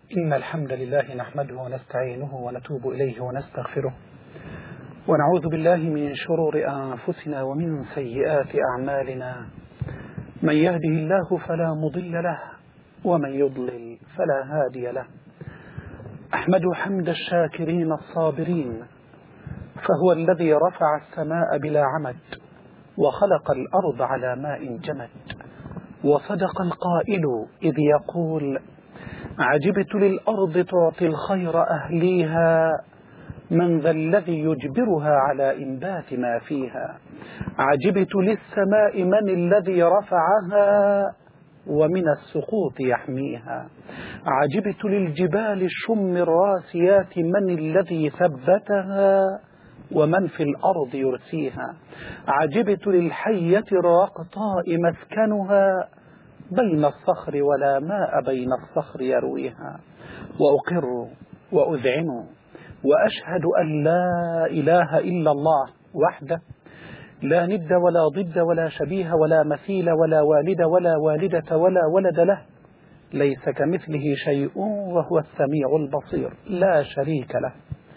إن الحمد لله نحمده ونستعينه ونتوب إليه ونستغفره ونعوذ بالله من شرور أنفسنا ومن سيئات أعمالنا. من يهده الله فلا مضل له ومن يضلل فلا هادي له. أحمد حمد الشاكرين الصابرين، فهو الذي رفع السماء بلا عمد وخلق الأرض على ماء جمد. وصدق القائل إذ يقول: عجبت للأرض تعطي الخير أهليها، من ذا الذي يجبرها على إنبات ما فيها. عجبت للسماء من الذي رفعها ومن السقوط يحميها. عجبت للجبال الشم الراسيات من الذي ثبتها ومن في الأرض يرسيها. عجبت للحية الرقطاء مسكنها، بين الصخر ولا ماء بين الصخر يرويها. وأقر وأذعن وأشهد أن لا إله إلا الله وحده، لا ند ولا ضد ولا شبيه ولا مثيل ولا والد ولا والدة ولا ولد له، ليس كمثله شيء وهو السميع البصير، لا شريك له.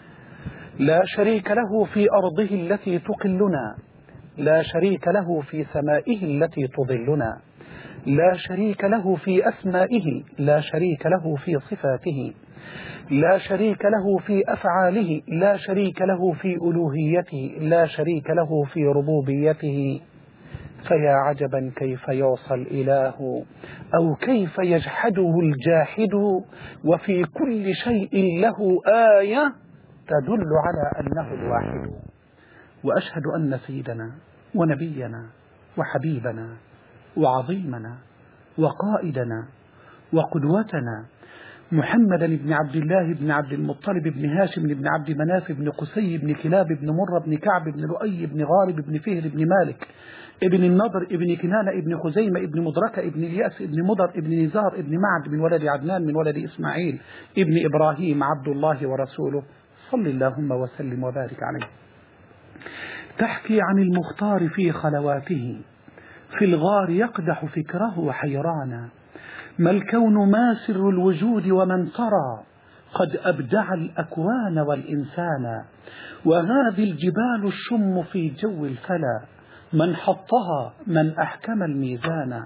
لا شريك له في أرضه التي تقلنا، لا شريك له في سمائه التي تظلنا، لا شريك له في أسمائه، لا شريك له في صفاته، لا شريك له في أفعاله، لا شريك له في ألوهيته، لا شريك له في ربوبيته. فيا عجبا كيف يعصى الإله أو كيف يجحده الجاحد، وفي كل شيء له آية تدل على أنه الواحد. وأشهد أن سيدنا ونبينا وحبيبنا وعظيمنا وقائدنا وقدوتنا محمدا بن عبد الله بن عبد المطلب بن هاشم بن عبد مناف بن قسي بن كلاب بن مرة بن كعب بن لؤي بن غالب بن فهر بن مالك ابن النضر ابن كنانة ابن خزيمة ابن مدركة ابن الياس ابن مضر ابن نزار ابن معد من ولد عدنان من ولد إسماعيل ابن إبراهيم عبد الله ورسوله، صل اللهم وسلم وبارك عليه. تحكي عن المختار في خلواته، في الغار يقدح فكره حيرانا. ما الكون ما سر الوجود ومن ترى، قد أبدع الأكوان والإنسان. وهذه الجبال الشم في جو الفلا، من حطها من أحكم الميزان.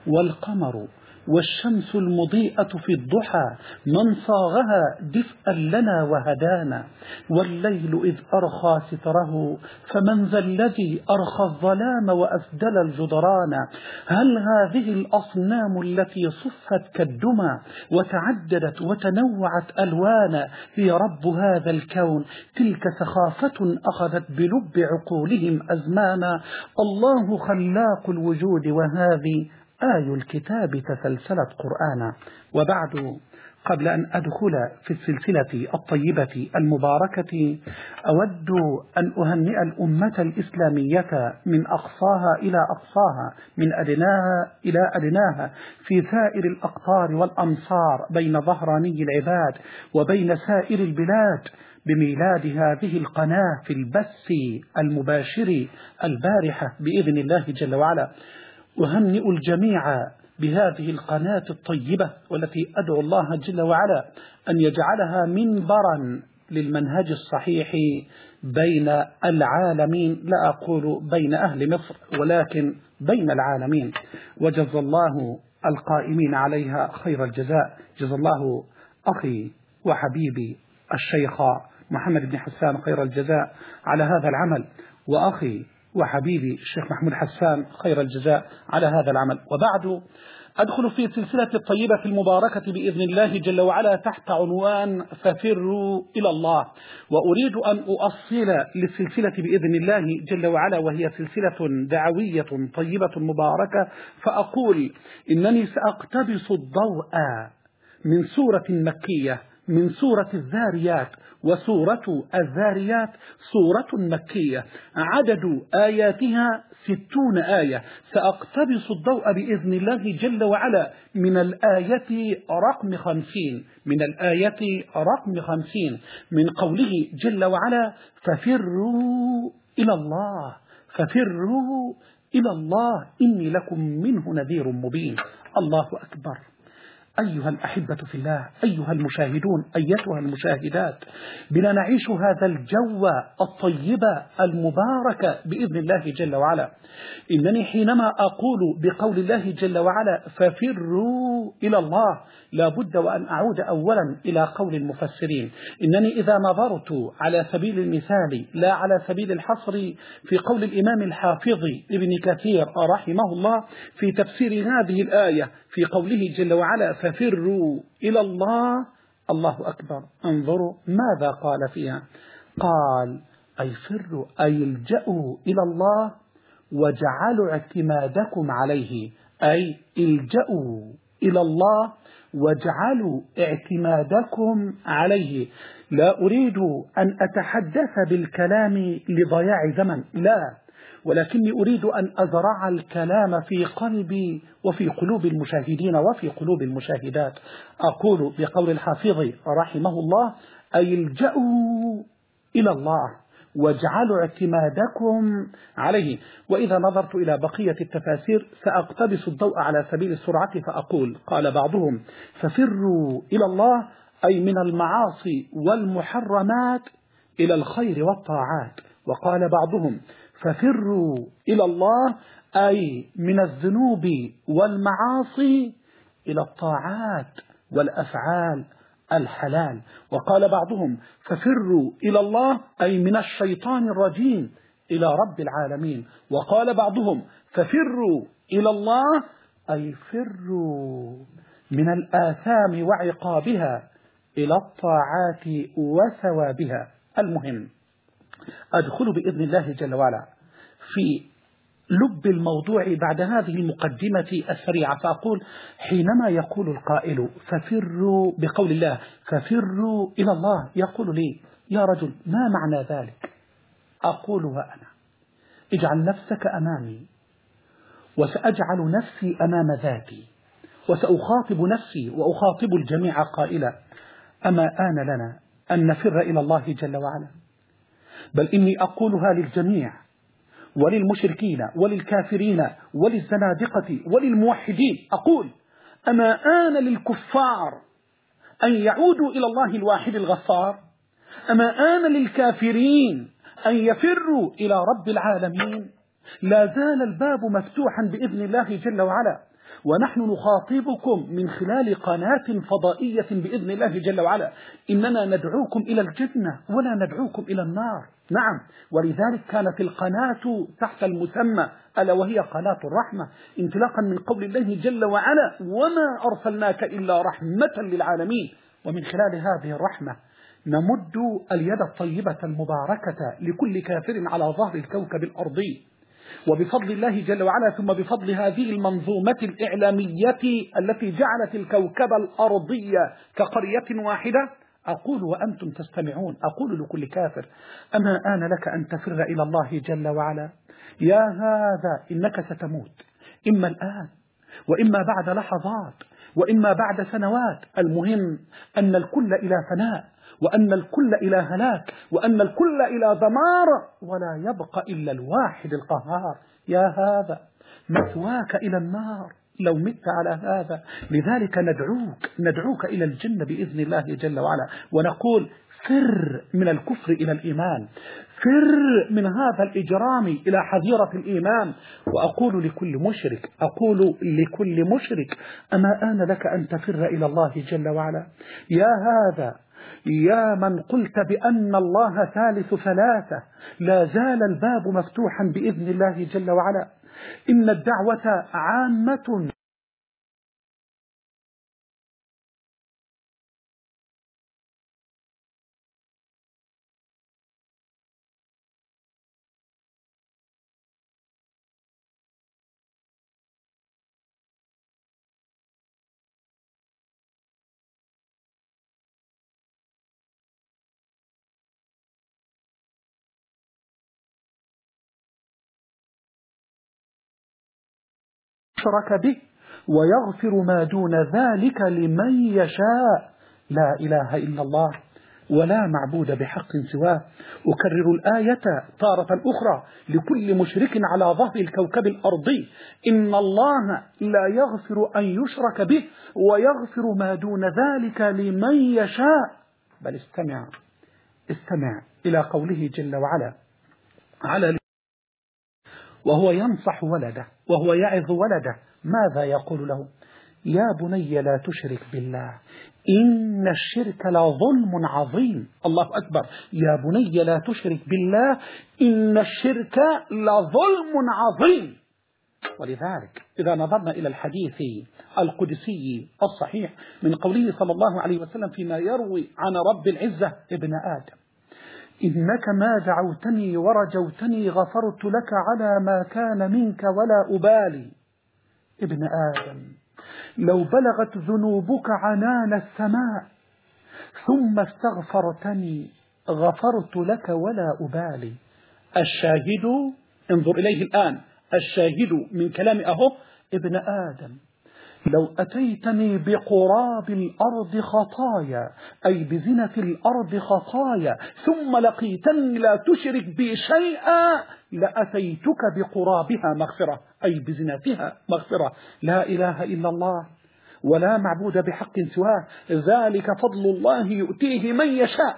والقمر والشمس المضيئة في الضحى، من صاغها دفئا لنا وهدانا. والليل إذ أرخى ستره، فمن ذا الذي أرخى الظلام وأسدل الجدران. هل هذه الأصنام التي صفت كالدمى وتعددت وتنوعت ألوانا هي رب هذا الكون؟ تلك سخافة أخذت بلب عقولهم أزمانا. الله خلاق الوجود، وهذه آي الكتاب تسلسلت قرآنا. وبعد، قبل أن أدخل في السلسلة الطيبة المباركة، أود أن أهنئ الأمة الإسلامية من أقصاها إلى أقصاها، من أدناها إلى أدناها، في سائر الأقطار والأمصار، بين ظهراني العباد وبين سائر البلاد، بميلاد هذه القناة في البث المباشر البارحة بإذن الله جل وعلا. أهنئ الجميع بهذه القناة الطيبة، والتي أدعو الله جل وعلا أن يجعلها منبرا للمنهج الصحيح بين العالمين، لا أقول بين أهل مصر ولكن بين العالمين. وجزى الله القائمين عليها خير الجزاء. جزى الله أخي وحبيبي الشيخ محمد بن حسان خير الجزاء على هذا العمل، وأخي وحبيبي الشيخ محمود حسان خير الجزاء على هذا العمل. وبعد، أدخل في سلسلة الطيبة المباركة بإذن الله جل وعلا تحت عنوان ففروا إلى الله. وأريد أن أؤصل للسلسلة بإذن الله جل وعلا، وهي سلسلة دعوية طيبة مباركة، فأقول إنني سأقتبس الضوء من سورة مكية، من سورة الذاريات. وسورة الذاريات سورة مكية عدد آياتها 60 آية. سأقتبس الضوء بإذن الله جل وعلا من الآية رقم 50، من الآية رقم 50 من قوله جل وعلا: ففروا إلى الله، ففروا إلى الله إني لكم منه نذير مبين. الله أكبر، أيها الأحبة في الله، أيها المشاهدون، أيتها المشاهدات، بنا نعيش هذا الجو الطيب المبارك بإذن الله جل وعلا. إنني حينما أقول بقول الله جل وعلا ففروا إلى الله، لا بد وأن أعود أولا إلى قول المفسرين. إنني إذا نظرت على سبيل المثال لا على سبيل الحصر في قول الإمام الحافظ ابن كثير رحمه الله في تفسير هذه الآية في قوله جل وعلا ففروا إلى الله، الله أكبر، انظروا ماذا قال فيها. قال أي فروا، أي الجأوا إلى الله وجعلوا اعتمادكم عليه، أي الجأوا إلى الله واجعلوا اعتمادكم عليه. لا أريد أن أتحدث بالكلام لضياع زمن، لا، ولكني أريد أن أزرع الكلام في قلبي وفي قلوب المشاهدين وفي قلوب المشاهدات. أقول بقول الحافظ رحمه الله أي الجأوا إلى الله واجعلوا اعتمادكم عليه. وإذا نظرت إلى بقية التفاسير سأقتبس الضوء على سبيل السرعة فأقول قال بعضهم ففروا إلى الله أي من المعاصي والمحرمات إلى الخير والطاعات. وقال بعضهم ففروا إلى الله أي من الذنوب والمعاصي إلى الطاعات والأفعال الحلال. وقال بعضهم ففروا إلى الله أي من الشيطان الرجيم إلى رب العالمين. وقال بعضهم ففروا إلى الله أي فروا من الآثام وعقابها إلى الطاعات وثوابها. المهم أدخل بإذن الله جل وعلا في لب الموضوع بعد هذه المقدمة السريعة، فأقول حينما يقول القائل ففروا بقول الله ففروا إلى الله، يقول لي يا رجل ما معنى ذلك؟ أقول وأنا اجعل نفسك أمامي وسأجعل نفسي أمام ذاتي وسأخاطب نفسي وأخاطب الجميع قائلا أما آن لنا أن نفر إلى الله جل وعلا؟ بل إني أقولها للجميع وللمشركين وللكافرين وللزنادقة وللموحدين، أقول أما آن للكفار أن يعودوا إلى الله الواحد الغفار؟ أما آن للكافرين أن يفروا إلى رب العالمين؟ لا زال الباب مفتوحا بإذن الله جل وعلا، ونحن نخاطبكم من خلال قناة فضائية بإذن الله جل وعلا. إننا ندعوكم إلى الجنة ولا ندعوكم إلى النار. نعم، ولذلك كانت القناة تحت المسمى ألا وهي قناة الرحمة، انطلاقا من قول الله جل وعلا وما أرسلناك إلا رحمة للعالمين. ومن خلال هذه الرحمة نمد اليد الطيبة المباركة لكل كافر على ظهر الكوكب الأرضي، وبفضل الله جل وعلا ثم بفضل هذه المنظومة الإعلامية التي جعلت الكوكب الأرضي كقرية واحدة، أقول وأنتم تستمعون، أقول لكل كافر أما آن لك أن تفر إلى الله جل وعلا؟ يا هذا إنك ستموت، إما الآن وإما بعد لحظات وإما بعد سنوات. المهم أن الكل إلى فناء، وأن الكل إلى هلاك، وأن الكل إلى دمار، ولا يبقى إلا الواحد القهار. يا هذا مثواك إلى النار لو مت على هذا. لذلك ندعوك إلى الجنة بإذن الله جل وعلا، ونقول فر من الكفر إلى الإيمان، فر من هذا الإجرام إلى حظيرة الإيمان. وأقول لكل مشرك أما آن لك أن تفر إلى الله جل وعلا؟ يا هذا يا من قلت بأن الله ثالث ثلاثة، لا زال الباب مفتوحا بإذن الله جل وعلا. إن الدعوة عامة شرك به ويغفر ما دون ذلك لمن يشاء. لا إله إلا الله. ولا معبود بحق سواه. أكرر الآية تارة أخرى لكل مشرك على ظهر الكوكب الأرضي: إن الله لا يغفر أن يشرك به ويغفر ما دون ذلك لمن يشاء. بل استمع إلى قوله جل وعلا وهو ينصح ولده وهو يعظ ولده. ماذا يقول له؟ يا بني لا تشرك بالله إن الشرك لظلم عظيم. الله أكبر. يا بني لا تشرك بالله إن الشرك لظلم عظيم. ولذلك إذا نظرنا إلى الحديث القدسي الصحيح من قوله صلى الله عليه وسلم فيما يروي عن رب العزة: ابن آدم إنك ما دعوتني ورجوتني غفرت لك على ما كان منك ولا أبالي. ابن آدم لو بلغت ذنوبك عنان السماء ثم استغفرتني غفرت لك ولا أبالي. الشاهد، انظر إليه الآن، الشاهد من كلام ابن آدم لو أتيتني بقراب الأرض خطايا، أي بزنة الأرض خطايا، ثم لقيتني لا تشرك بي شيئا لأتيتك بقرابها مغفرة، أي بزنتها مغفرة. لا إله إلا الله ولا معبود بحق سواه، ذلك فضل الله يؤتيه من يشاء.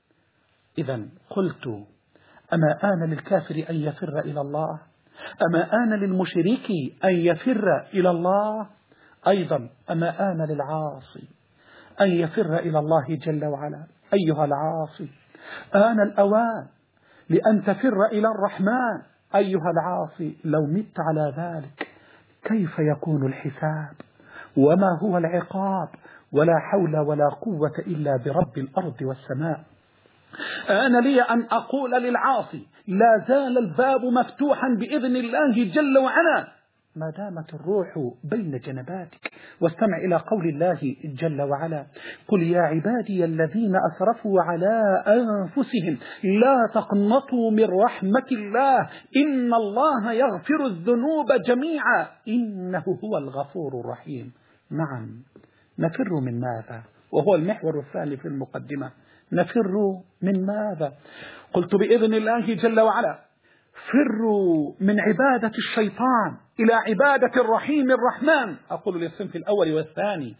إذن قلت: أما آن للكافر أن يفر إلى الله؟ أما آن للمشرك أن يفر إلى الله؟ أيضا أما آن للعاصي أن يفر إلى الله جل وعلا؟ أيها العاصي، آن الأوان لأن تفر إلى الرحمن. أيها العاصي، لو مت على ذلك كيف يكون الحساب؟ وما هو العقاب؟ ولا حول ولا قوة إلا برب الأرض والسماء. أنا لي أن أقول للعاصي: لا زال الباب مفتوحا بإذن الله جل وعلا ما دامت الروح بين جنباتك. واستمع إلى قول الله جل وعلا: قل يا عبادي الذين أسرفوا على أنفسهم لا تقنطوا من رحمة الله إن الله يغفر الذنوب جميعا إنه هو الغفور الرحيم. نعم، نفر من ماذا؟ وهو المحور الثاني في المقدمة. نفر من ماذا؟ قلت بإذن الله جل وعلا: فروا من عبادة الشيطان إلى عبادة الرحيم الرحمن. أقول للصنف الأول والثاني: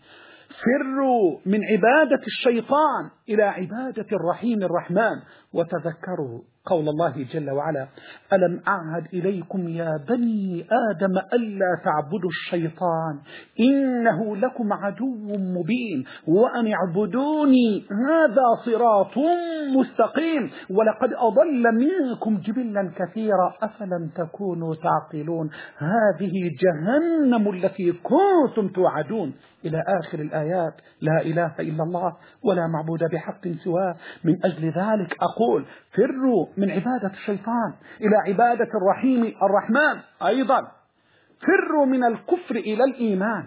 فروا من عبادة الشيطان إلى عبادة الرحيم الرحمن. وتذكروا قول الله جل وعلا: ألم أعهد إليكم يا بني آدم ألا تعبدوا الشيطان إنه لكم عدو مبين وأن اعبدوني هذا صراط مستقيم ولقد أضل منكم جبلا كثيرا أفلم تكونوا تعقلون هذه جهنم التي كنتم توعدون إلى آخر الآيات. لا إله إلا الله ولا معبود بحق سواه. من أجل ذلك أقول: فروا من عبادة الشيطان إلى عبادة الرحيم الرحمن. أيضا فروا من الكفر إلى الإيمان،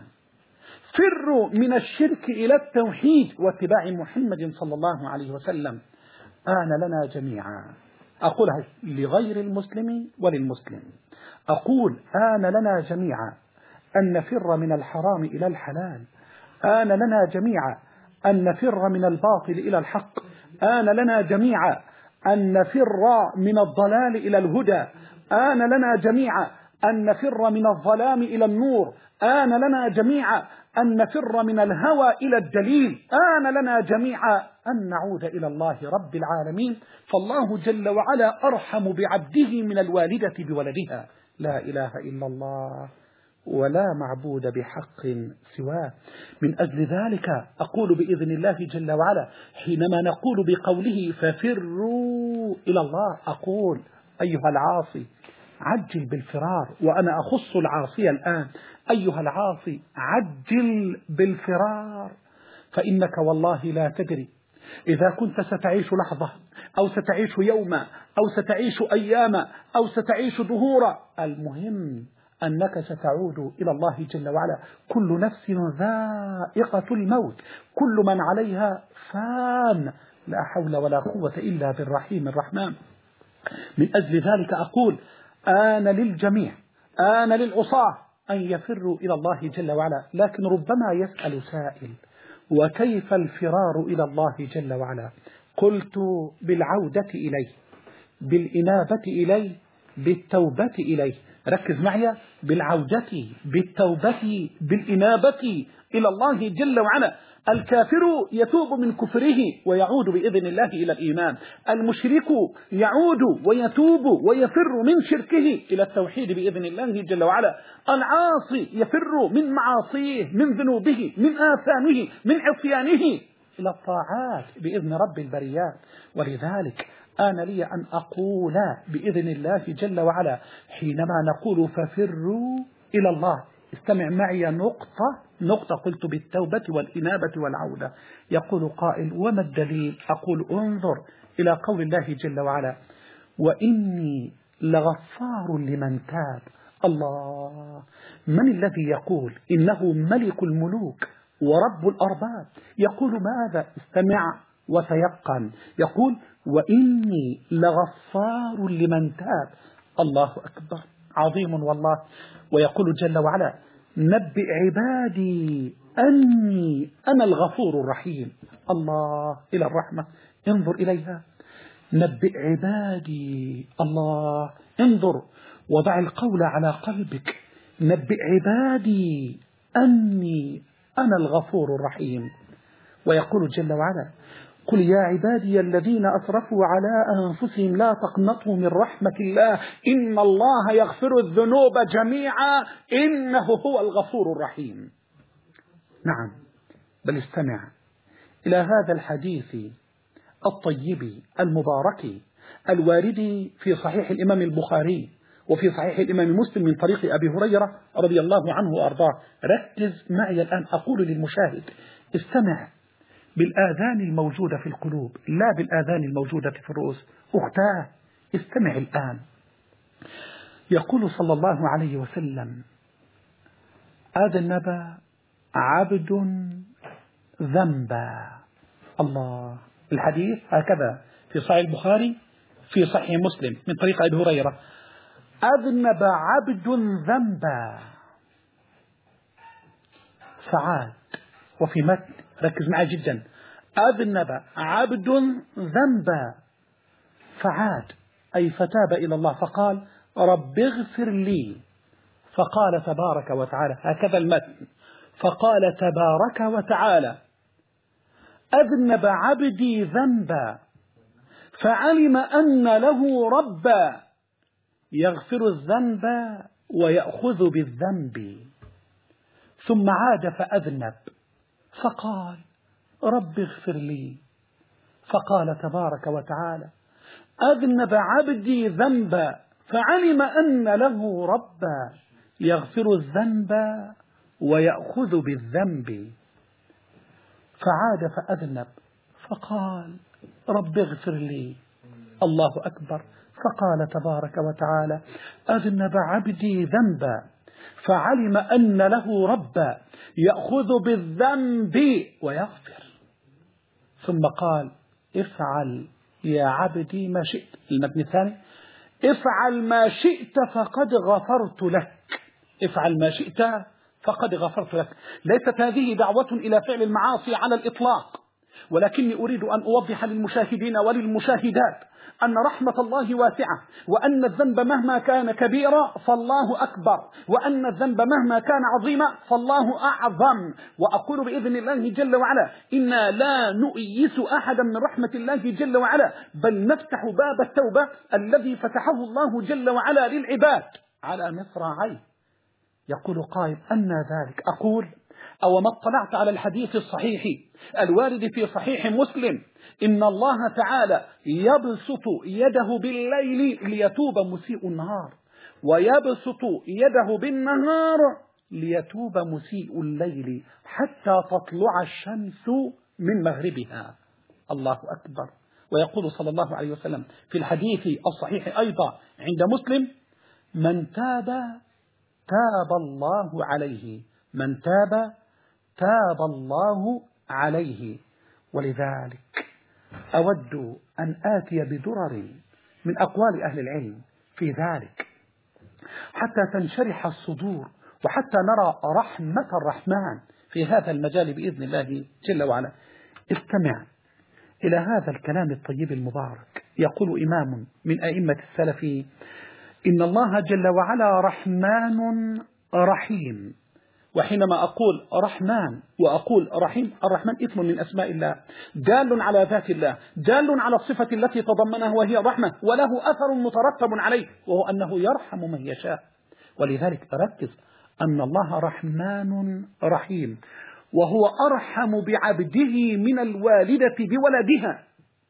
فروا من الشرك إلى التوحيد واتباع محمد صلى الله عليه وسلم. آن لنا جميعا، أقولها لغير المسلم وللمسلم، أقول آن لنا جميعا أن نفر من الحرام إلى الحلال. آن لنا جميعا أن نفر من الباطل إلى الحق. آن لنا جميعا أن نفر من الضلال إلى الهدى. آن لنا جميعا أن نفر من الظلام إلى النور. آن لنا جميعا أن نفر من الهوى إلى الدليل. آن لنا جميعا أن نعود إلى الله رب العالمين، فالله جل وعلا أرحم بعبده من الوالدة بولدها. لا إله إلا الله ولا معبود بحق سواه. من أجل ذلك أقول بإذن الله جل وعلا حينما نقول بقوله ففروا إلى الله، أقول: أيها العاصي عجل بالفرار. وأنا أخص العاصي الآن: أيها العاصي عجل بالفرار، فإنك والله لا تدري إذا كنت ستعيش لحظة أو ستعيش يوما أو ستعيش أياما أو ستعيش دهورا، المهم أنك ستعود إلى الله جل وعلا. كل نفس ذائقة الموت، كل من عليها فان، لا حول ولا قوة إلا بالرحيم الرحمن. من أجل ذلك أقول: آن للجميع، آن للعصاة أن يفروا إلى الله جل وعلا. لكن ربما يسأل سائل: وكيف الفرار إلى الله جل وعلا؟ قلت بالعودة إليه، بالإنابة إليه، بالتوبة إليه. ركز معي، بالعودة، بالتوبة، بالإنابة إلى الله جل وعلا. الكافر يتوب من كفره ويعود بإذن الله إلى الإيمان، المشرك يعود ويتوب ويفر من شركه إلى التوحيد بإذن الله جل وعلا، العاصي يفر من معاصيه، من ذنوبه، من آثامه، من عصيانه إلى الطاعات بإذن رب البريات. ولذلك آن لي أن أقول بإذن الله جل وعلا حينما نقول ففروا إلى الله، استمع معي نقطة قلت بالتوبة والإنابة والعودة. يقول قائل وما الدليل؟ أقول انظر إلى قول الله جل وعلا وإني لغفار لمن تاب. الله، من الذي يقول إنه ملك الملوك ورب الأرباب؟ يقول ماذا؟ استمع وتيقن، يقول وإني لغفار لمن تاب. الله أكبر، عظيم والله. ويقول جل وعلا نبئ عبادي أني أنا الغفور الرحيم. الله، إلى الرحمة انظر إليها، نبئ عبادي. الله، انظر وضع القول على قلبك، نبئ عبادي أني أنا الغفور الرحيم. ويقول جل وعلا قل يا عبادي الذين أسرفوا على أنفسهم لا تقنطوا من رحمة الله إن الله يغفر الذنوب جميعا إنه هو الغفور الرحيم. نعم، بل استمع إلى هذا الحديث الطيب المبارك الوارد في صحيح الإمام البخاري وفي صحيح الإمام مسلم من طريق أبي هريرة رضي الله عنه وأرضاه. ركز معي الآن، أقول للمشاهد استمع بالآذان الموجودة في القلوب لا بالآذان الموجودة في الرؤوس. أختاه استمع الآن. يقول صلى الله عليه وسلم أذنب عبد ذنبا. الله، الحديث هكذا في صحيح البخاري في صحيح مسلم من طريق أبي هريرة أذنب عبد ذنبا فعاد. وفي متن ركز معي جدا أذنب عبد ذنبا فعاد، أي فتاب إلى الله فقال رب اغفر لي، فقال تبارك وتعالى هكذا المتن، فقال تبارك وتعالى أذنب عبدي ذنبا فعلم أن له ربا يغفر الذنب ويأخذ بالذنب، ثم عاد فأذنب فقال رب اغفر لي، فقال تبارك وتعالى أذنب عبدي ذنبا فعلم أن له ربا يغفر الذنب ويأخذ بالذنب، فعاد فأذنب فقال رب اغفر لي. الله أكبر. فقال تبارك وتعالى أذنب عبدي ذنبا فعلم أن له ربا يأخذ بالذنب ويغفر، ثم قال افعل يا عبدي ما شئت. المتن الثاني افعل ما شئت فقد غفرت لك، افعل ما شئت فقد غفرت لك. ليست هذه دعوة إلى فعل المعاصي على الإطلاق، ولكني أريد أن أوضح للمشاهدين وللمشاهدات أن رحمة الله واسعة، وأن الذنب مهما كان كبيرا فالله أكبر، وأن الذنب مهما كان عظيما فالله أعظم. وأقول بإذن الله جل وعلا إنا لا نؤيس أحدا من رحمة الله جل وعلا، بل نفتح باب التوبة الذي فتحه الله جل وعلا للعباد على مصراعيه. يقول قائل أن ذلك؟ أقول أو ما اطلعت على الحديث الصحيح الوارد في صحيح مسلم إن الله تعالى يبسط يده بالليل ليتوب مسيء النهار، ويبسط يده بالنهار ليتوب مسيء الليل حتى تطلع الشمس من مغربها. الله أكبر. ويقول صلى الله عليه وسلم في الحديث الصحيح أيضا عند مسلم من تاب تاب الله عليه، من تاب تاب الله عليه. ولذلك أود أن آتي بدرر من أقوال أهل العلم في ذلك حتى تنشرح الصدور وحتى نرى رحمة الرحمن في هذا المجال بإذن الله جل وعلا. استمع إلى هذا الكلام الطيب المبارك يقول إمام من أئمة السلف: إن الله جل وعلا رحمن رحيم. وحينما أقول رحمن وأقول رحيم، الرحمن اسم من أسماء الله دال على ذات الله، دال على الصفة التي تضمنها وهي الرحمة، وله أثر مترتب عليه وهو أنه يرحم من يشاء. ولذلك ركز أن الله رحمن رحيم، وهو أرحم بعبده من الوالدة بولدها.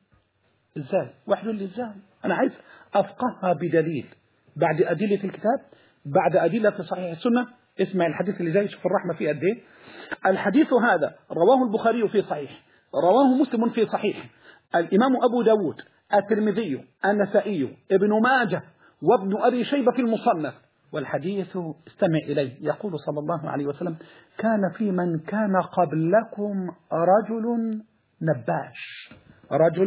إزاي؟ واحد يقول لي إزاي؟ أنا عايز أفقهها بدليل، بعد أدلة الكتاب، بعد أدلة صحيح السنة. اسمع الحديث اللي جاي، شوف الرحمة فيه قد إيه. الحديث هذا رواه البخاري في صحيح، رواه مسلم في صحيح، الإمام أبو داود، الترمذي، النسائي، ابن ماجه، وابن أبي شيبة في المصنف. والحديث استمع إليه، يقول صلى الله عليه وسلم: كان في من كان قبلكم رجل نباش، رجل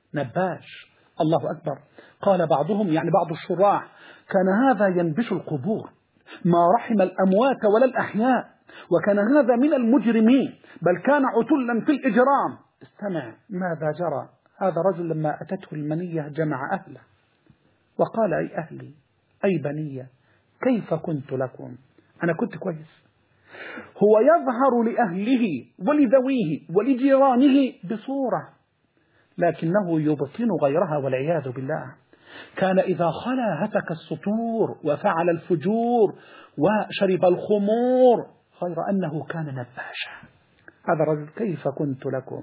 نباش. الله أكبر. قال بعضهم، يعني بعض الشراح: كان هذا ينبش القبور، ما رحم الأموات ولا الأحياء، وكان هذا من المجرمين، بل كان عتلا في الإجرام. استمع ماذا جرى. هذا رجل لما أتته المنية جمع أهله وقال: أي أهلي، أي بنية، كيف كنت لكم؟ أنا كنت كويس. هو يظهر لأهله ولذويه ولجيرانه بصورة، لكنه يبطن غيرها والعياذ بالله. كان إذا خلا هتك السطور وفعل الفجور وشرب الخمور، غير أنه كان نباشا. هذا الرجل كيف كنت لكم.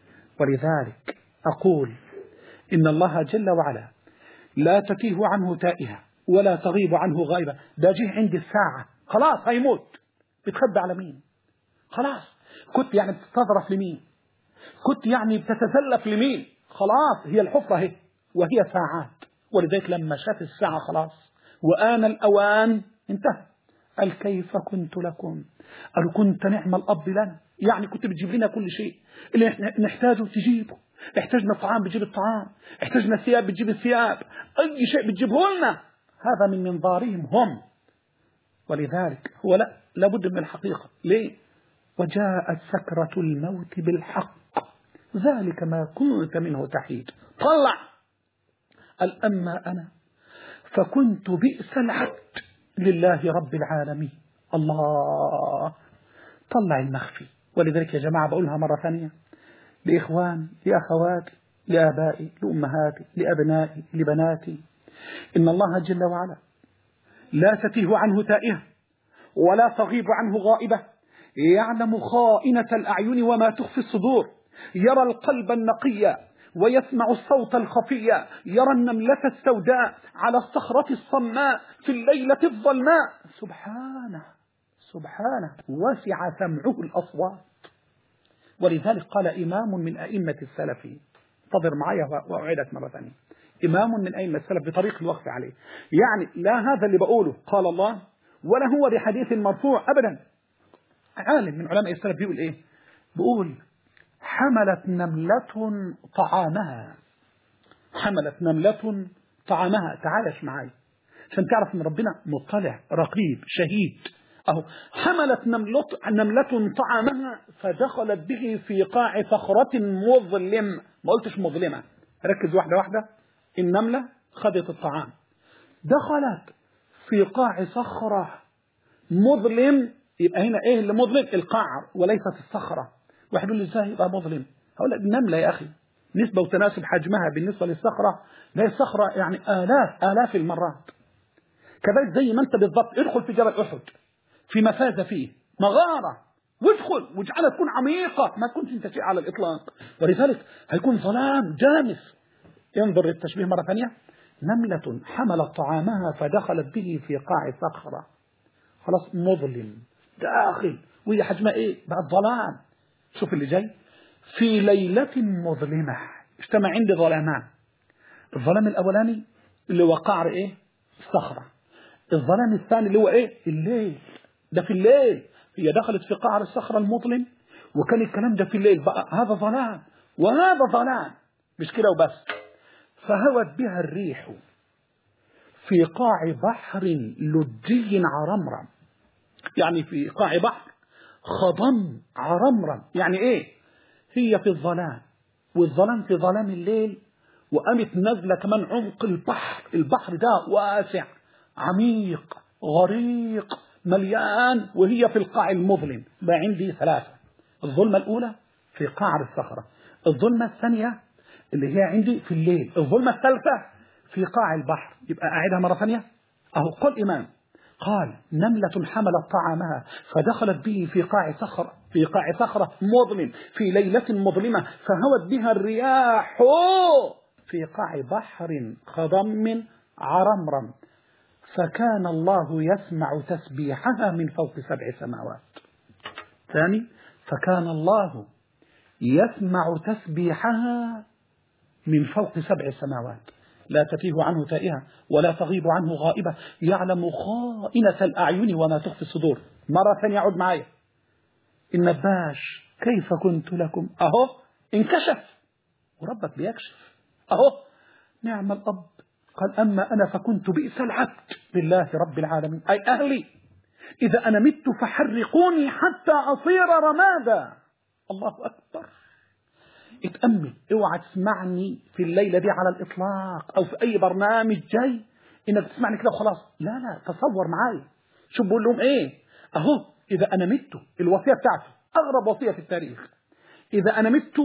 ولذلك أقول إن الله جل وعلا لا تتيه عنه تائهة ولا تغيب عنه غائبة. ده جه عند الساعة خلاص هيموت، بتخبى على مين؟ خلاص كنت يعني بتستظرف لمين؟ كنت يعني بتتزلف لمين؟ خلاص هي الحفرة هي، وهي ساعات. ولذلك لما شاف الساعة خلاص وآن الأوان انتهى. قال: كيف كنت لكم؟ قالوا: كنت نعم الأب لنا، يعني كنت بتجيب لنا كل شيء اللي نحتاجه تجيبه، احتاجنا طعام بتجيب الطعام، احتاجنا ثياب بتجيب الثياب، أي شيء بتجيبه لنا. هذا من منظارهم هم. ولذلك هو لابد من الحقيقة. ليه؟ وجاءت سكرة الموت بالحق، ذلك ما كنت منه تحيد. طلع. قال: أما أنا فكنت بئس العبد لله رب العالمين. الله، طلع المخفي. ولذلك يا جماعة بقولها مرة ثانية لإخوان، لأخواتي، لآبائي، لأمهاتي، لأبنائي، لبناتي: إن الله جل وعلا لا تتيه عنه تائهة ولا تغيب عنه غائبة، يعلم خائنة الأعين وما تخفي الصدور، يرى القلب النقي ويسمع الصوت الخفي، يرى النملة السوداء على الصخرة الصماء في الليلة الظلماء. سبحانه سبحانه، وسع سمعه الأصوات. ولذلك قال إمام من أئمة السلف، انتظر معي وأعيدك مرة ثانية، إمام من أئمة السلف بطريق الوقف عليه، يعني لا هذا اللي بقوله قال الله ولا هو بحديث مرفوع أبدا. عالم من علماء السلف بيقول إيه؟ بيقول: حملت نملة طعامها، حملت نملة طعامها. تعايش معي عشان تعرف ان ربنا مطلع رقيب شهيد. اهو حملت نملة طعامها فدخلت به في قاع صخرة مظلم. ما قلتش مظلمة، ركز واحدة واحدة. النملة خدت الطعام، دخلت في قاع صخرة مظلم. يبقى هنا ايه اللي مظلم؟ القعر وليست الصخرة. واحد يقول لي ازاي يبقى مظلم؟ هقول لك النملة يا اخي نسبة وتناسب حجمها بالنسبة للصخرة، لا الصخرة يعني آلاف المرات. كذلك زي ما انت بالضبط ادخل في جبل أحد في مفازة فيه مغارة، وادخل واجعلها تكون عميقة، ما تكونش انت شيء على الإطلاق، ولذلك هيكون ظلام جامس. انظر للتشبيه مرة ثانية: نملة حملت طعامها فدخلت به في قاع صخرة، خلاص مظلم داخل، وهي حجمها ايه؟ بعد ظلام. شوف اللي جاي: في ليلة مظلمة. اجتمع عندي ظلامان، الظلام الأولاني اللي هو قعر ايه؟ الصخرة. الظلام الثاني اللي هو ايه؟ الليل. ده في الليل، هي دخلت في قعر الصخرة المظلم، وكان الكلام ده في الليل. بقى هذا ظلام وهذا ظلام، مش كده وبس. فهوت بها الريح في قاع بحر لجي عرمرم، يعني في قاع بحر خضم عرمرم. يعني ايه؟ هي في الظلام والظلام في ظلام الليل، وقامت نازلة كمان عمق البحر. البحر ده واسع عميق غريق مليان، وهي في القاع المظلم. بقى عندي ثلاثة: الظلمة الأولى في قعر الصخرة، الظلمة الثانية اللي هي عندي في الليل، الظلمة الثالثة في قاع البحر. يبقى أعيدها مرة ثانية. أهو قال إمام، قال: نملة حملت طعامها فدخلت به في قاع صخرة مظلم في ليلة مظلمة، فهوت بها الرياح في قاع بحر خضم عرمرم، فكان الله يسمع تسبيحها من فوق 7 سماوات. ثاني: فكان الله يسمع تسبيحها من فوق 7 سماوات، لا تتيه عنه تائهة ولا تغيب عنه غائبة، يعلم خائنة الأعين وما تخفي الصدور. مرة ثانية عد معايا. النباش: كيف كنت لكم. أهو انكشف وربك بيكشف. أهو نعم الأب. قال: أما أنا فكنت بئس العبد لله رب العالمين، أي أهلي إذا أنا مت فحرقوني حتى أصير رمادا. الله أكبر. اتأمل، اوعى تسمعني في الليلة دي على الإطلاق أو في أي برنامج جاي إنك تسمعني كده وخلاص. لا لا، تصور معايا. شو بقول لهم إيه؟ أهو إذا أنا مت، الوصية بتاعته أغرب وصية في التاريخ: إذا أنا مت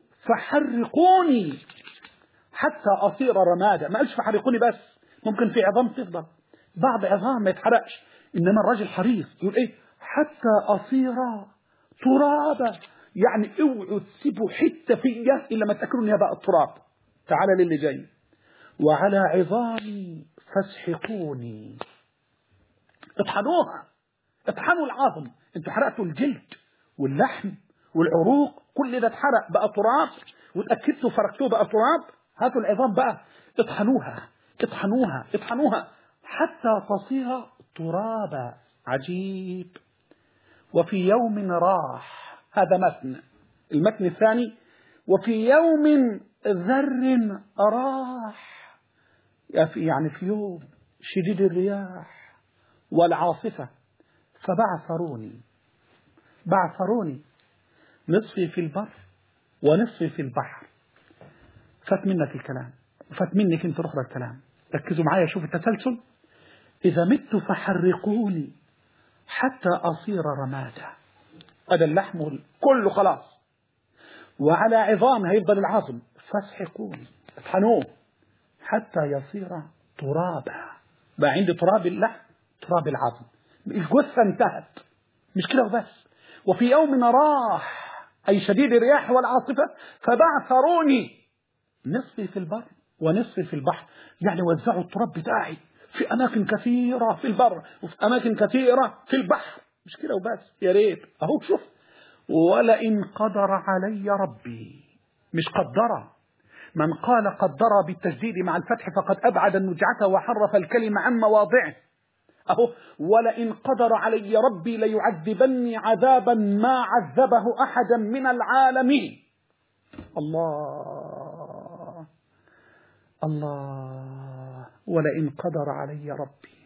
فحرقوني حتى أصير رمادا. ما قالش فحرقوني بس، ممكن في عظام تفضل، بعض عظام ما يتحرقش، إنما الراجل حريص يقول إيه؟ حتى أصير ترابا. يعني اوعوا تسيبوا حتة فيا إلا ما تأكلوا إنها بقى التراب. تعال للي جاي: وعلى عظامي فاسحقوني. اطحنوها، اطحنوا العظم. انتوا حرقتوا الجلد واللحم والعروق، كل ده اتحرق بقى تراب، واتأكدتوا فرقتوه بقى تراب. هاتوا العظام بقى، اطحنوها اطحنوها اطحنوها حتى تصير ترابا. عجيب. وفي يوم راح، هذا متن. المتن الثاني: وفي يوم ذر راح، يعني في يوم شديد الرياح والعاصفة، بعثروني نصفي في البر ونصفي في البحر. فات منك الكلام وفات منك انت رخرة الكلام. ركزوا معايا، شوف التسلسل: إذا مت فحرقوني حتى أصير رمادا. هذا اللحم كله خلاص. وعلى عظام، هيفضل العظم، فاسحقوني، اطحنوه حتى يصير ترابا. بقى عندي تراب اللحم، تراب العظم، الجثة انتهت. مش كده وبس: وفي يوم راح، أي شديد الرياح والعاصفة، فبعثروني نصفي في البر ونصفي في البحر. يعني وزعوا التراب بتاعي في أماكن كثيرة في البر وفي أماكن كثيرة في البحر. مش كده وبس، يا ريت أهو شوف: ولئن قدر علي ربي. مش قدر. من قال قدر بالتجديد مع الفتح فقد أبعد النجعة وحرف الكلمة عن مواضعه. أهو: ولئن قدر علي ربي ليعذبني عذابا ما عذبه أحدا من العالمين. الله الله. ولئن قدر علي ربي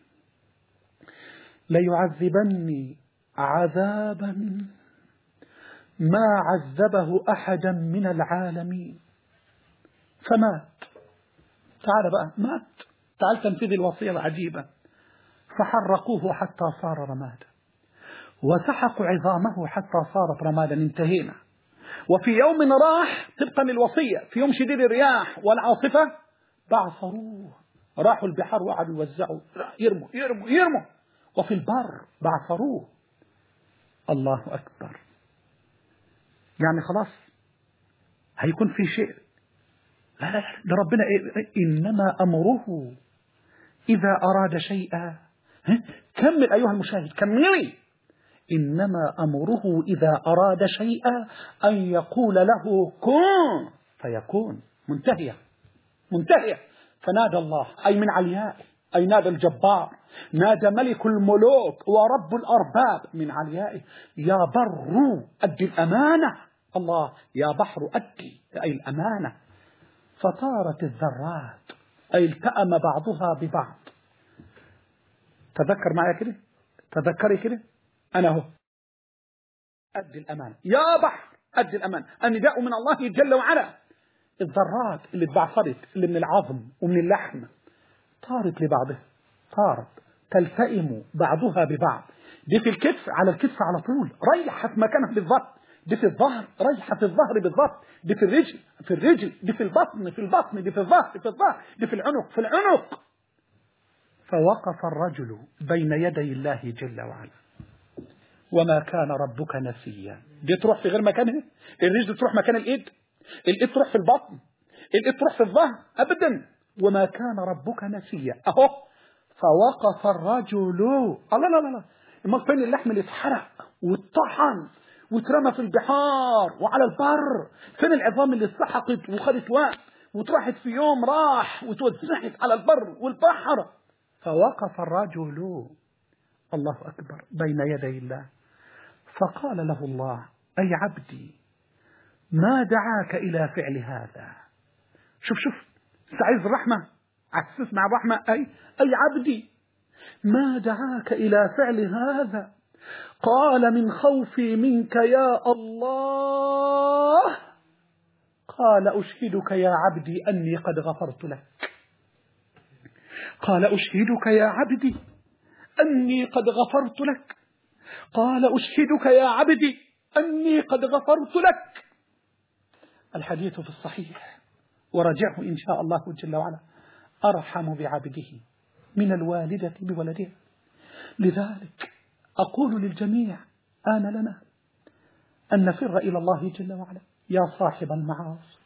ليعذبني عذابا ما عذبه أحدا من العالمين. فمات. تعال بقى، مات. تعال تنفيذ الوصية العجيبة: فحرقوه حتى صار رمادا، وسحقوا عظامه حتى صارت رمادا. انتهينا. وفي يوم راح، طبقا للوصية، في يوم شديد الرياح والعاصفة، بعثروه. راحوا البحار وقعدوا يوزعوا، يرموا يرموا يرموا. وفي البر بعثروه. الله أكبر. يعني خلاص هيكون في شيء. لا لا لا، ده ربنا إنما أمره إذا أراد شيئا. كمل أيها المشاهد، كملي. إنما أمره إذا أراد شيئا أن يقول له كن فيكون. منتهية منتهية. فنادى الله، أي من علياء، أي نادى الجبار، نادى ملك الملوك ورب الأرباب من عليائه: يا بر أدي الأمانة. الله: يا بحر أدي، أي الأمانة. فطارت الذرات، أي التأم بعضها ببعض. تذكر معي كده، تذكري كده. أنا هو أدي الأمانة، يا بحر أدي الأمانة. النداء من الله جل وعلا. الذرات اللي اتبعثرت اللي من العظم ومن اللحم طارت لبعضها، طارت تلتئم بعضها ببعض. دي في الكتف على الكتف على طول ريحت مكانها بالضبط، دي في الظهر ريحت الظهر بالضبط، دي في الرجل في الرجل، دي في البطن في البطن، دي في الظهر في الظهر، دي في العنق في العنق. فوقف الرجل بين يدي الله جل وعلا وما كان ربك نسيا. دي تروح في غير مكانها، الرجل تروح مكان الإيد، الإيد تروح في البطن، الإيد تروح في الظهر أبدا. وما كان ربك نسيا أهو. فوقف الرجل الله لا لا لا، امال فين اللحم اللي اتحرق واتطحن واترمى في البحار وعلى البر؟ فين العظام اللي اتسحقت وخدت وقت وتراحت في يوم راح وتوزعت على البر والبحر؟ فوقف الرجل الله أكبر بين يدي الله فقال له الله: أي عبدي ما دعاك إلى فعل هذا؟ شوف عايز الرحمة، عايز مع الرحمة. أي عبدي ما دعاك إلى فعل هذا؟ قال: من خوفي منك يا الله. قال: أشهدك يا عبدي أني قد غفرت لك. قال: أشهدك يا عبدي أني قد غفرت لك. قال: أشهدك يا عبدي أني قد غفرت لك. الحديث في الصحيح ورجعه إن شاء الله جل وعلا أرحم بعبده من الوالدة بولدها. لذلك أقول للجميع آن لنا أن نفر إلى الله جل وعلا. يا صاحب المعاصي،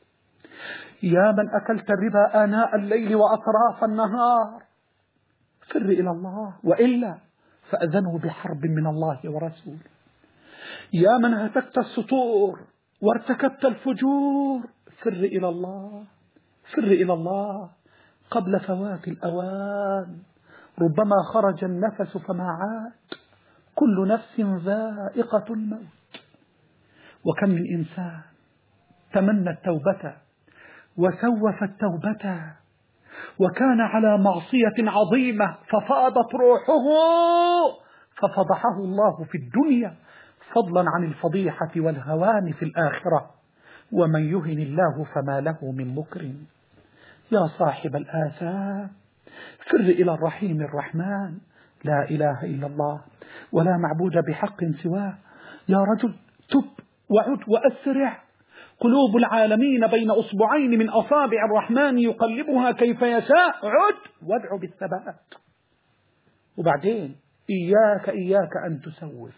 يا من أكلت الربا آناء الليل وأطراف النهار، فر إلى الله وإلا فأذنوا بحرب من الله ورسوله. يا من هتكت السطور وارتكبت الفجور، فر إلى الله، فر إلى الله قبل فوات الأوان. ربما خرج النفس فما عاد، كل نفس ذائقة الموت. وكم من إنسان تمنى التوبة وسوف التوبة وكان على معصية عظيمة ففاضت روحه ففضحه الله في الدنيا، فضلا عن الفضيحة والهوان في الآخرة. ومن يهن الله فما له من مكرم. يا صاحب الآثام، فر إلى الرحيم الرحمن. لا إله إلا الله ولا معبود بحق سواه. يا رجل تب وعد وأسرع. قلوب العالمين بين أصبعين من أصابع الرحمن يقلبها كيف يشاء. عد وادع بالثبات. وبعدين إياك أن تسوف،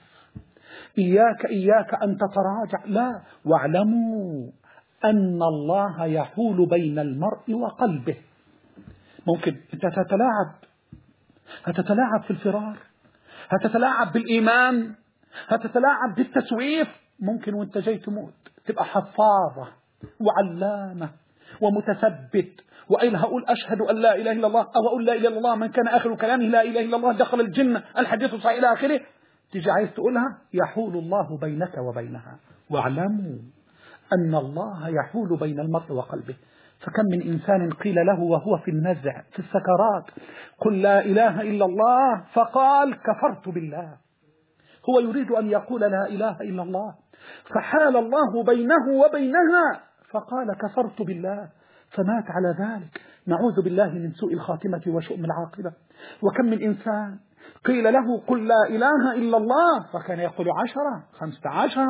إياك أن تتراجع، لا، واعلموا أن الله يحول بين المرء وقلبه. ممكن أنت هتتلاعب في الفرار، هتتلاعب بالإيمان، هتتلاعب بالتسويف. ممكن وانت جاي تموت تبقى حفاظة وعلامة ومتثبت وقيل هقول أشهد أن لا إله إلا الله أو أقول لا إله إلا الله من كان آخر كلامه لا إله إلا الله دخل الجنة، الحديث صحيح إلى آخره. تيجي عايز تقولها يحول الله بينك وبينها. واعلموا أن الله يحول بين المرء وقلبه. فكم من إنسان قيل له وهو في النزع في السكرات قل لا إله إلا الله فقال كفرت بالله. هو يريد أن يقول لا إله إلا الله فحال الله بينه وبينها فقال كفرت بالله فمات على ذلك. نعوذ بالله من سوء الخاتمة وشؤم العاقبة. وكم من إنسان قيل له قل لا إله إلا الله فكان يقول 10 15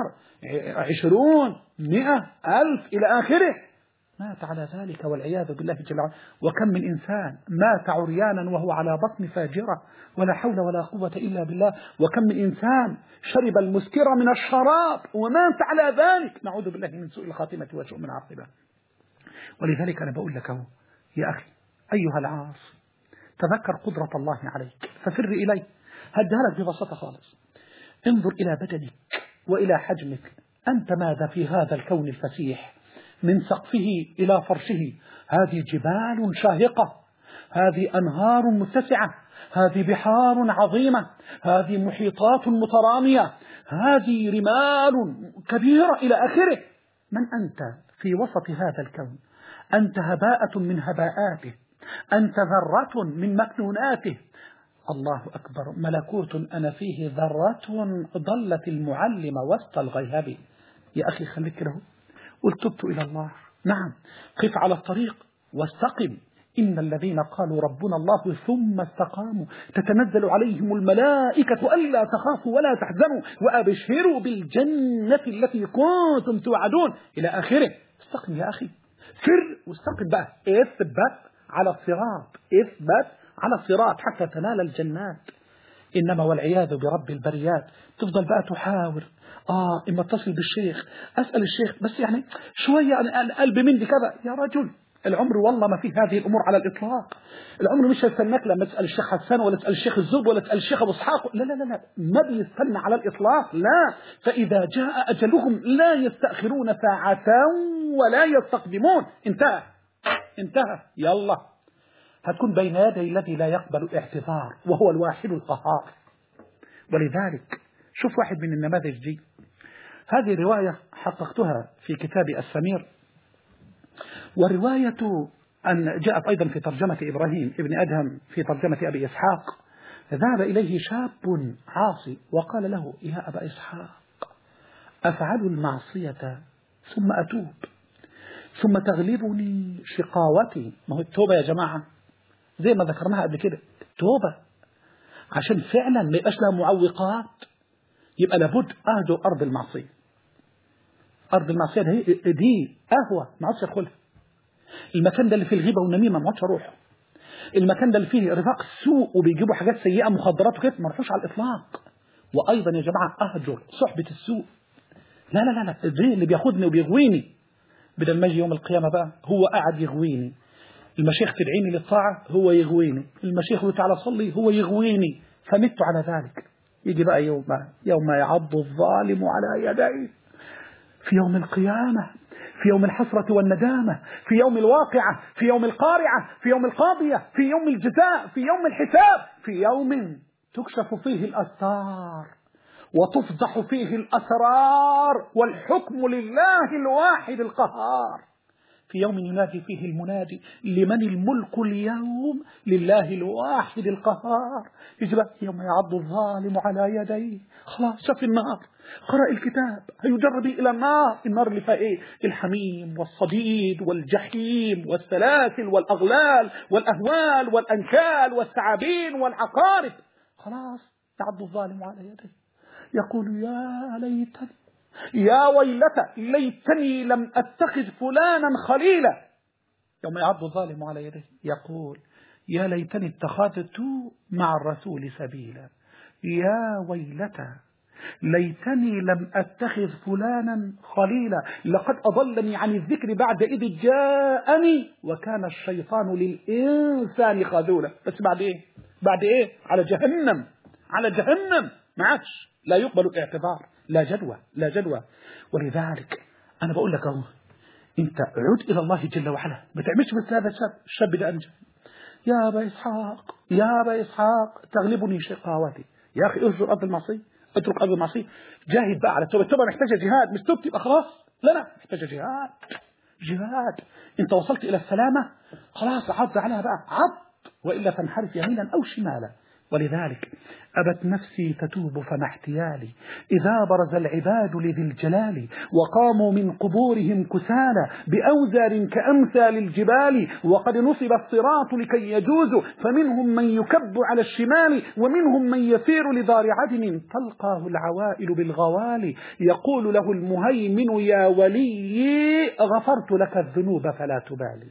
20 100 1000 إلى آخره، مات على ذلك والعياذ بالله جل وعلا. وكم من إنسان مات عريانا وهو على بطن فاجرة ولا حول ولا قوة إلا بالله. وكم من إنسان شرب المسكر من الشراب ومات على ذلك، نعوذ بالله من سوء الخاتمة وشؤم العاقبة. ولذلك أنا بقول لك أهو يا أخي أيها العاصي، تذكر قدرة الله عليك ففر إليه. هدها لك ببساطة خالص. انظر إلى بدنك وإلى حجمك. أنت ماذا في هذا الكون الفسيح من سقفه إلى فرشه؟ هذه جبال شاهقة، هذه أنهار متسعة، هذه بحار عظيمة، هذه محيطات مترامية، هذه رمال كبيرة إلى آخره. من أنت في وسط هذا الكون؟ أنت هباءة من هباءاته، أنت ذرة من مكنوناته. الله أكبر، ملكوت أنا فيه ذرة ضلت المعلم وسط الغيهب. يا أخي خليك له قل تبت إلى الله نعم، قف على الطريق واستقم. إن الذين قالوا ربنا الله ثم استقاموا تتنزل عليهم الملائكة ألا تخافوا ولا تحزنوا وأبشروا بالجنة التي كنتم توعدون إلى آخره. استقم يا أخي، سر واستقم بقى، اثبت على الصراط، اثبت على الصراط حتى تنال الجنات. إنما والعياذ برب البريات تفضل بقى تحاور، إما اتصل بالشيخ أسأل الشيخ بس يعني شوية قلبي مني كذا. يا رجل العمر والله ما فيه هذه الأمور على الإطلاق. العمر مش هيستناك لما تسأل الشيخ حسان ولا تسأل الشيخ الزب ولا تسأل الشيخ أبو إسحاق، لا لا لا لا، ما بيستنى على الإطلاق، لا. فإذا جاء أجلهم لا يستأخرون ساعة ولا يستقدمون. انتهى انتهى، يلا هتكون بين يدي الذي لا يقبل اعتذار وهو الواحد القهار. ولذلك شوف واحد من النماذج دي، هذه رواية حققتها في كتاب السمير، ورواية أن جاءت أيضا في ترجمة إبراهيم ابن أدهم في ترجمة أبي إسحاق. ذهب إليه شاب عاصي وقال له: يا أبا إسحاق، أفعل المعصية ثم أتوب ثم تغلبني شقاوتي. ما هو التوبة يا جماعة زي ما ذكرناها قبل كده، التوبة عشان فعلا ما يبقاش لها معوقات يبقى لابد أهجر أرض المعصية. أرض المعصية دي أهوى ما عادش أدخلها. المكان ده اللي فيه الغيبة والنميمة ما عادش أروحه. المكان ده اللي فيه رفاق السوء وبيجيبوا حاجات سيئة مخدرات وكده ما اروحوش على الإطلاق. وأيضا يا جماعة أهجر صحبة السوء. لا لا لا لا، دي اللي بياخدني وبيغويني، بدل ما يجي يوم القيامة بقى هو قاعد يغويني. المشيخ تدعيني للطاعة هو يغويني، المشيخ يقول تعالى صلي هو يغويني، فمت على ذلك. يجي بقى يوم يعض الظالم على يديه في يوم القيامة، في يوم الحسرة والندامة، في يوم الواقعة، في يوم القارعة، في يوم القاضية، في يوم الجزاء، في يوم الحساب، في يوم تكشف فيه الأستار وتفضح فيه الأسرار والحكم لله الواحد القهار. في يوم ينادي فيه المنادي: لمن الملك اليوم؟ لله الواحد القهار. يجي بقى يوم يعض الظالم على يديه، خلاص شاف النار، قرأ الكتاب، هيجر به إلى النار. النار اللي فيها إيه؟ الحميم والصديد والجحيم والسلاسل والأغلال والأهوال والأنكال والثعابين والعقارب. خلاص يعض الظالم على يديه يقول: يا ليتني، يا ويلتى ليتني لم أتخذ فلانا خليلا. يوم يعض الظالم على يديه يقول: يا ليتني اتخذت مع الرسول سبيلا. يا ويلتى ليتني لم أتخذ فلانا خليلا، لقد أضلني عن الذكر بعد إذ جاءني وكان الشيطان للإنسان خذولا. بس بعد إيه؟ بعد إيه؟ على جهنم، على جهنم ما عادش، لا يقبل الاعتذار، لا جدوى، لا جدوى. ولذلك أنا بقول لك أهو، أنت عد إلى الله جل وعلا، ما تعملش مثل هذا الشاب ده أنجح. يا أبا إسحاق، يا أبا إسحاق، تغلبني شقاوتي. يا أخي اهجر أرض المعصية، اترك أرض المعصية، جاهد بقى على التوبة. التوبة محتاجة جهاد، مش توبة تبقى خلاص، لا لا، محتاجة جهاد، جهاد. أنت وصلت إلى السلامة خلاص عض عليها بقى، عض، وإلا تنحرف يمينا أو شمالا. ولذلك أبت نفسي تتوب فما احتيالي إذا برز العباد لذي الجلال وقاموا من قبورهم كسالى بأوزار كأمثال الجبال وقد نصب الصراط لكي يجوزوا فمنهم من يكب على الشمال ومنهم من يسير لدار عدن تلقاه العوائل بالغوالي يقول له المهيمن: يا ولي غفرت لك الذنوب فلا تبالي.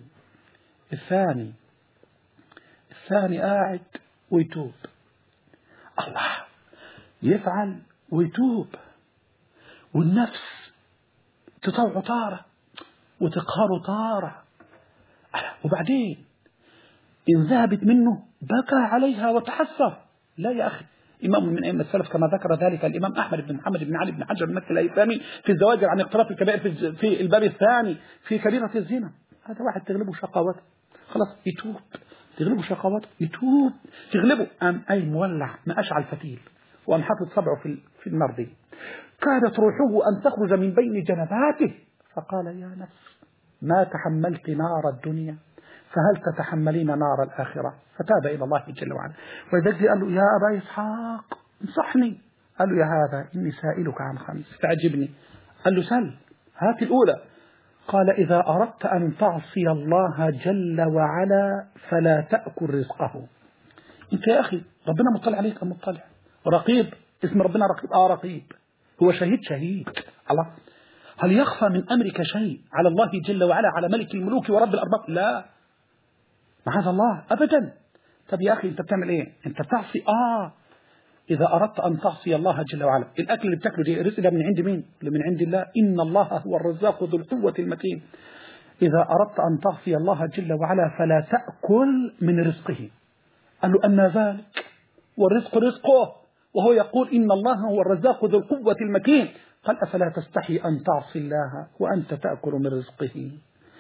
الثاني قاعد ويتوب، الله يفعل ويتوب، والنفس تطوع طارة وتقهر طارة، وبعدين إن ذهبت منه بكى عليها وتحسر. لا يا أخي، إمام من أئمة السلف كما ذكر ذلك الإمام أحمد بن محمد بن علي بن حجر المكي الهيثمي في الزواجر عن اقتراف الكبائر في الباب الثاني في كبيرة الزنا. هذا واحد تغلبه شقاوته، خلاص يتوب، تغلبه شقاوته يتوب، تغلبه أي مولع ما أشعل فتيل وأن حاطط صبعه في النار دي. كادت روحه أن تخرج من بين جنباته فقال: يا نفس ما تحملت نار الدنيا فهل تتحملين نار الآخرة؟ فتاب إلى الله جل وعلا. وذلك قال له: يا أبا إسحاق انصحني. قال له: يا هذا إني سائلك عن خمس تعجبني. قال له: سل، هات الأولى. قال إذا أردت أن تعصي الله جل وعلا فلا تأكل رزقه. أنت يا أخي ربنا مطلع عليك، مطلع رقيب، اسم ربنا رقيب. رقيب. هو شهيد، شهيد. الله، هل يخفى من أمرك شيء على الله جل وعلا، على ملك الملوك ورب الأرباب؟ لا، معاذ الله، أبدا. طب يا أخي أنت بتعمل إيه؟ أنت بتعصي. إذا أردت أن تعصي الله جل وعلا، الأكل اللي بتاكله دي الرزق ده من عند مين؟ اللي من عند الله. إن الله هو الرزاق ذو القوة المتين. إذا أردت أن تعصي الله جل وعلا فلا تأكل من رزقه. قال له أن ذلك والرزق رزقه، وهو يقول إن الله هو الرزاق ذو القوة المتين. قال أفلا تستحي أن تعصي الله وأنت تأكل من رزقه؟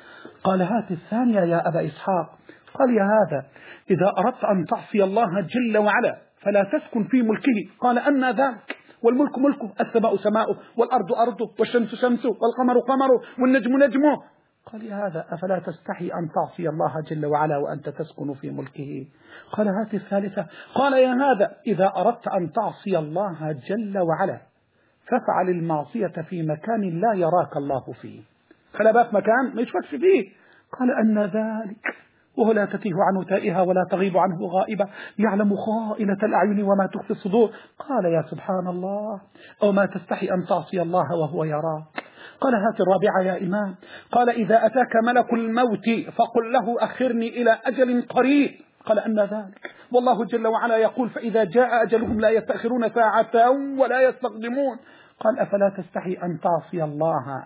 قال هات الثانية يا أبا إسحاق. قال يا هذا إذا أردت أن تعصي الله جل وعلا فلا تسكن في ملكه. قال أن ذلك والملك ملكه، السماء سماؤه والأرض أرضه والشمس شمسه والقمر قمره والنجم نجمه. قال يا هذا أفلا تستحي أن تعصي الله جل وعلا وأنت تسكن في ملكه؟ قال هات الثالثة. قال يا هذا إذا أردت أن تعصي الله جل وعلا فافعل المعصية في مكان لا يراك الله فيه. خلى بقى في مكان ما يشوفش فيه. قال أن ذلك وهو لا تتيه عنه تائها ولا تغيب عنه غائبة، يعلم خائنة الأعين وما تخفي الصدور. قال يا سبحان الله، أو ما تستحي أن تعصي الله وهو يراك؟ قال هات الرابعة يا إمام. قال إذا أتاك ملك الموت فقل له أخرني إلى أجل قريب. قال أن ذلك والله جل وعلا يقول فإذا جاء أجلهم لا يستأخرون ساعة ولا يستقدمون. قال أفلا تستحي أن تعصي الله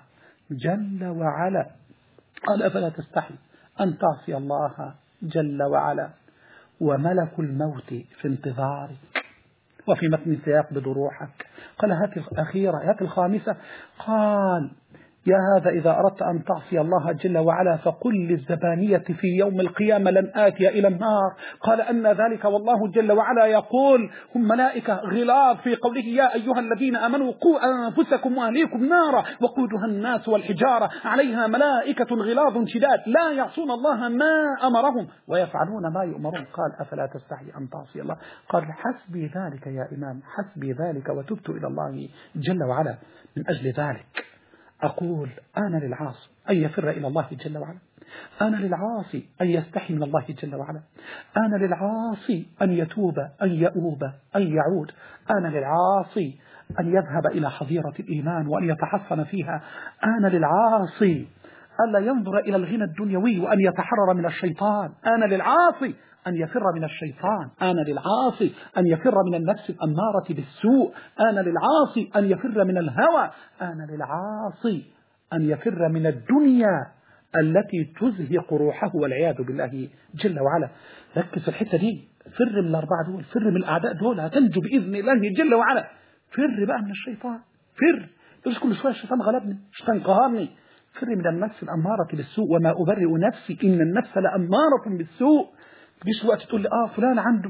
جل وعلا؟ قال أفلا تستحي أن تعصي الله جل وعلا وملك الموت في انتظارك وفي متن سيقبض روحك؟ قال هات الأخيرة، هات الخامسة. قال يا هذا إذا أردت أن تعصي الله جل وعلا فقل للزبانية في يوم القيامة لن آتي إلى النار. قال أن ذلك والله جل وعلا يقول هم ملائكة غلاظ في قوله يا أيها الذين آمنوا قوا أنفسكم وأهليكم نارا وقودها الناس والحجارة عليها ملائكة غلاظ شداد لا يعصون الله ما أمرهم ويفعلون ما يؤمرون. قال أفلا تستحي أن تعصي الله؟ قال حسبي ذلك يا إمام، حسبي ذلك وتبت إلى الله جل وعلا. من أجل ذلك أقول آن للعاصي أن يفر إلى الله جل وعلا، آن للعاصي أن يستحي من الله جل وعلا، آن للعاصي أن يتوب، أن يؤوب، أن يعود، آن للعاصي أن يذهب إلى حظيرة الإيمان وأن يتحصن فيها، آن للعاصي ألا ينظر إلى الغنى الدنيوي وأن يتحرر من الشيطان، آن للعاصي أن يفر من الشيطان، آن للعاصي أن يفر من النفس الأمارة بالسوء، آن للعاصي أن يفر من الهوى، آن للعاصي أن يفر من الدنيا التي تزهق روحه والعياذ بالله جل وعلا. ركز في الحتة دي، فر من الأربعة دول، فر من الأعداء دول، هتنجو بإذن الله جل وعلا. فر بقى من الشيطان، فر. تقولش كل شوية الشيطان غلبني، الشيطان قهرني. فر من النفس الأمارة بالسوء وما أبرئ نفسي إن النفس لأمارة بالسوء. تجيش وقت تقول لي فلان عنده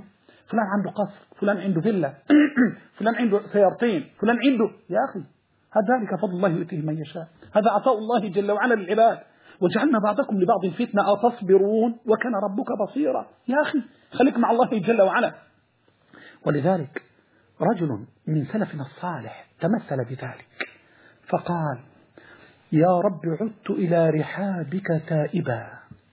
قصر، فلان عنده فيلا فلان عنده سيارتين، فلان عنده. يا أخي هذا ذلك فضل الله يؤتيه من يشاء، هذا عطاء الله جل وعلا للعباد. وجعلنا بعضكم لبعض فتنة أتصبرون وكان ربك بصيرا. يا أخي خليك مع الله جل وعلا. ولذلك رجل من سلفنا الصالح تمثل بذلك فقال يا رب عدت إلى رحابك تائبا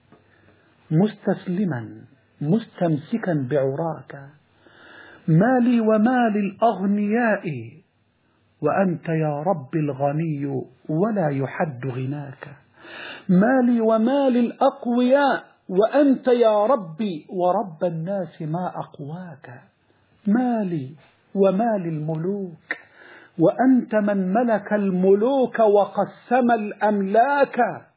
مستسلما مستمسكا بعراك، مالي ومال الأغنياء وأنت يا رب الغني ولا يحد غناك، مالي ومال الأقوياء وأنت يا ربي ورب الناس ما أقواك، مالي ومال الملوك وأنت من ملك الملوك وقسم الأملاك،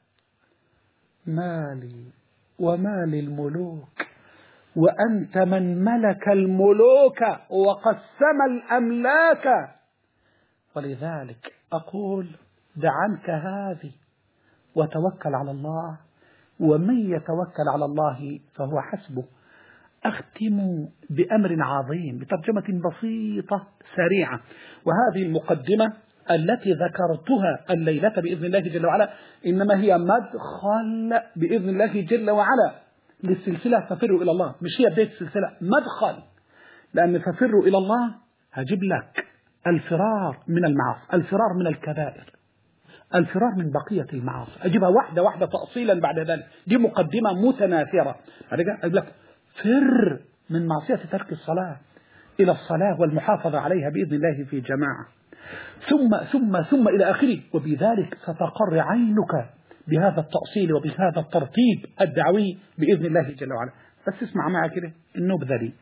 مالي ومال الملوك وأنت من ملك الملوك وقسم الأملاك. ولذلك أقول دع عنك هذه وتوكل على الله، ومن يتوكل على الله فهو حسبه. أختم بأمر عظيم بترجمة بسيطة سريعة، وهذه المقدمة التي ذكرتها الليلة بإذن الله جل وعلا إنما هي مدخل بإذن الله جل وعلا للسلسلة ففروا إلى الله. مش هي بداية السلسلة، مدخل، لأن ففروا إلى الله هجيب لك الفرار من المعاصي، الفرار من الكبائر، الفرار من بقية المعاصي. أجيبها واحدة واحدة تأصيلا بعد ذلك، دي مقدمة متناثرة. أقول لك فر من معصية ترك الصلاة إلى الصلاة والمحافظة عليها بإذن الله في جماعة، ثم إلى آخره. وبذلك ستقر عينك بهذا التأصيل وبهذا الترتيب الدعوي بإذن الله جل وعلا. بس اسمع معي كده النبذة دي.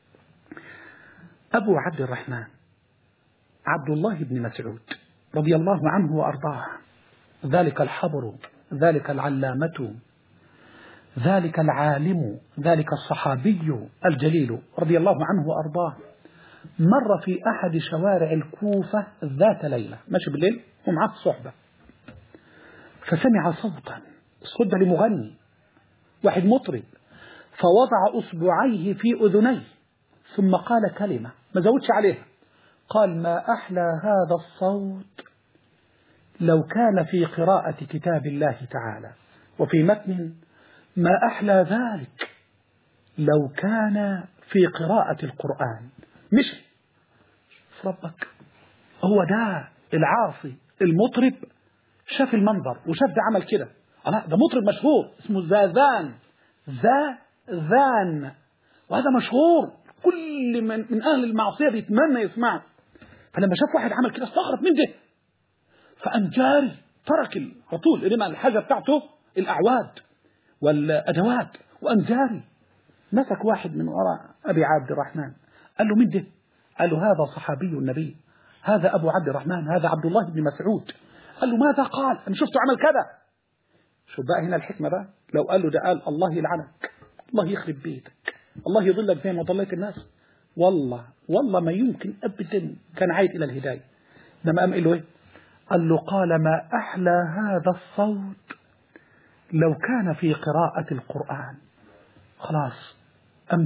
أبو عبد الرحمن عبد الله بن مسعود رضي الله عنه وأرضاه، ذلك الحبر، ذلك العلامة، ذلك العالم، ذلك الصحابي الجليل رضي الله عنه وأرضاه، مر في أحد شوارع الكوفة ذات ليلة، ماشي بالليل ومعه الصحبة، فسمع صوتا، الصوت ده لمغني واحد مطرب، فوضع أصبعيه في أذنيه ثم قال كلمة ما زودش عليها، قال: ما أحلى هذا الصوت لو كان في قراءة كتاب الله تعالى. وفي متن: ما أحلى ذلك لو كان في قراءة القرآن. مش ربك، هو ده العاصي المطرب شاف المنظر وشاف ده عمل كده. ده مطرب مشهور اسمه زاذان، زاذان، وهذا مشهور كل من أهل المعصية بيتمنى يسمعه. فلما شاف واحد عمل كده استغرب من ده، فقام جاري ترك على طول اللي مع الحاجة بتاعته الأعواد والأدوات، وقام جاري مسك واحد من وراء أبي عبد الرحمن، قال له: من ده؟ قال له: هذا صحابي النبي، هذا أبو عبد الرحمن، هذا عبد الله بن مسعود. قال له: ماذا قال؟ أنا شفته عمل كذا. شوف بقى هنا الحكمة بقى، لو قال له ده قال: الله يلعنك، الله يخرب بيتك، الله يضلك زي ما ضليت الناس، والله ما يمكن أبدا كان عايد إلى الهداية. لما قام قال له إيه؟ قال له: قال: ما أحلى هذا الصوت لو كان في قراءة القرآن. خلاص أم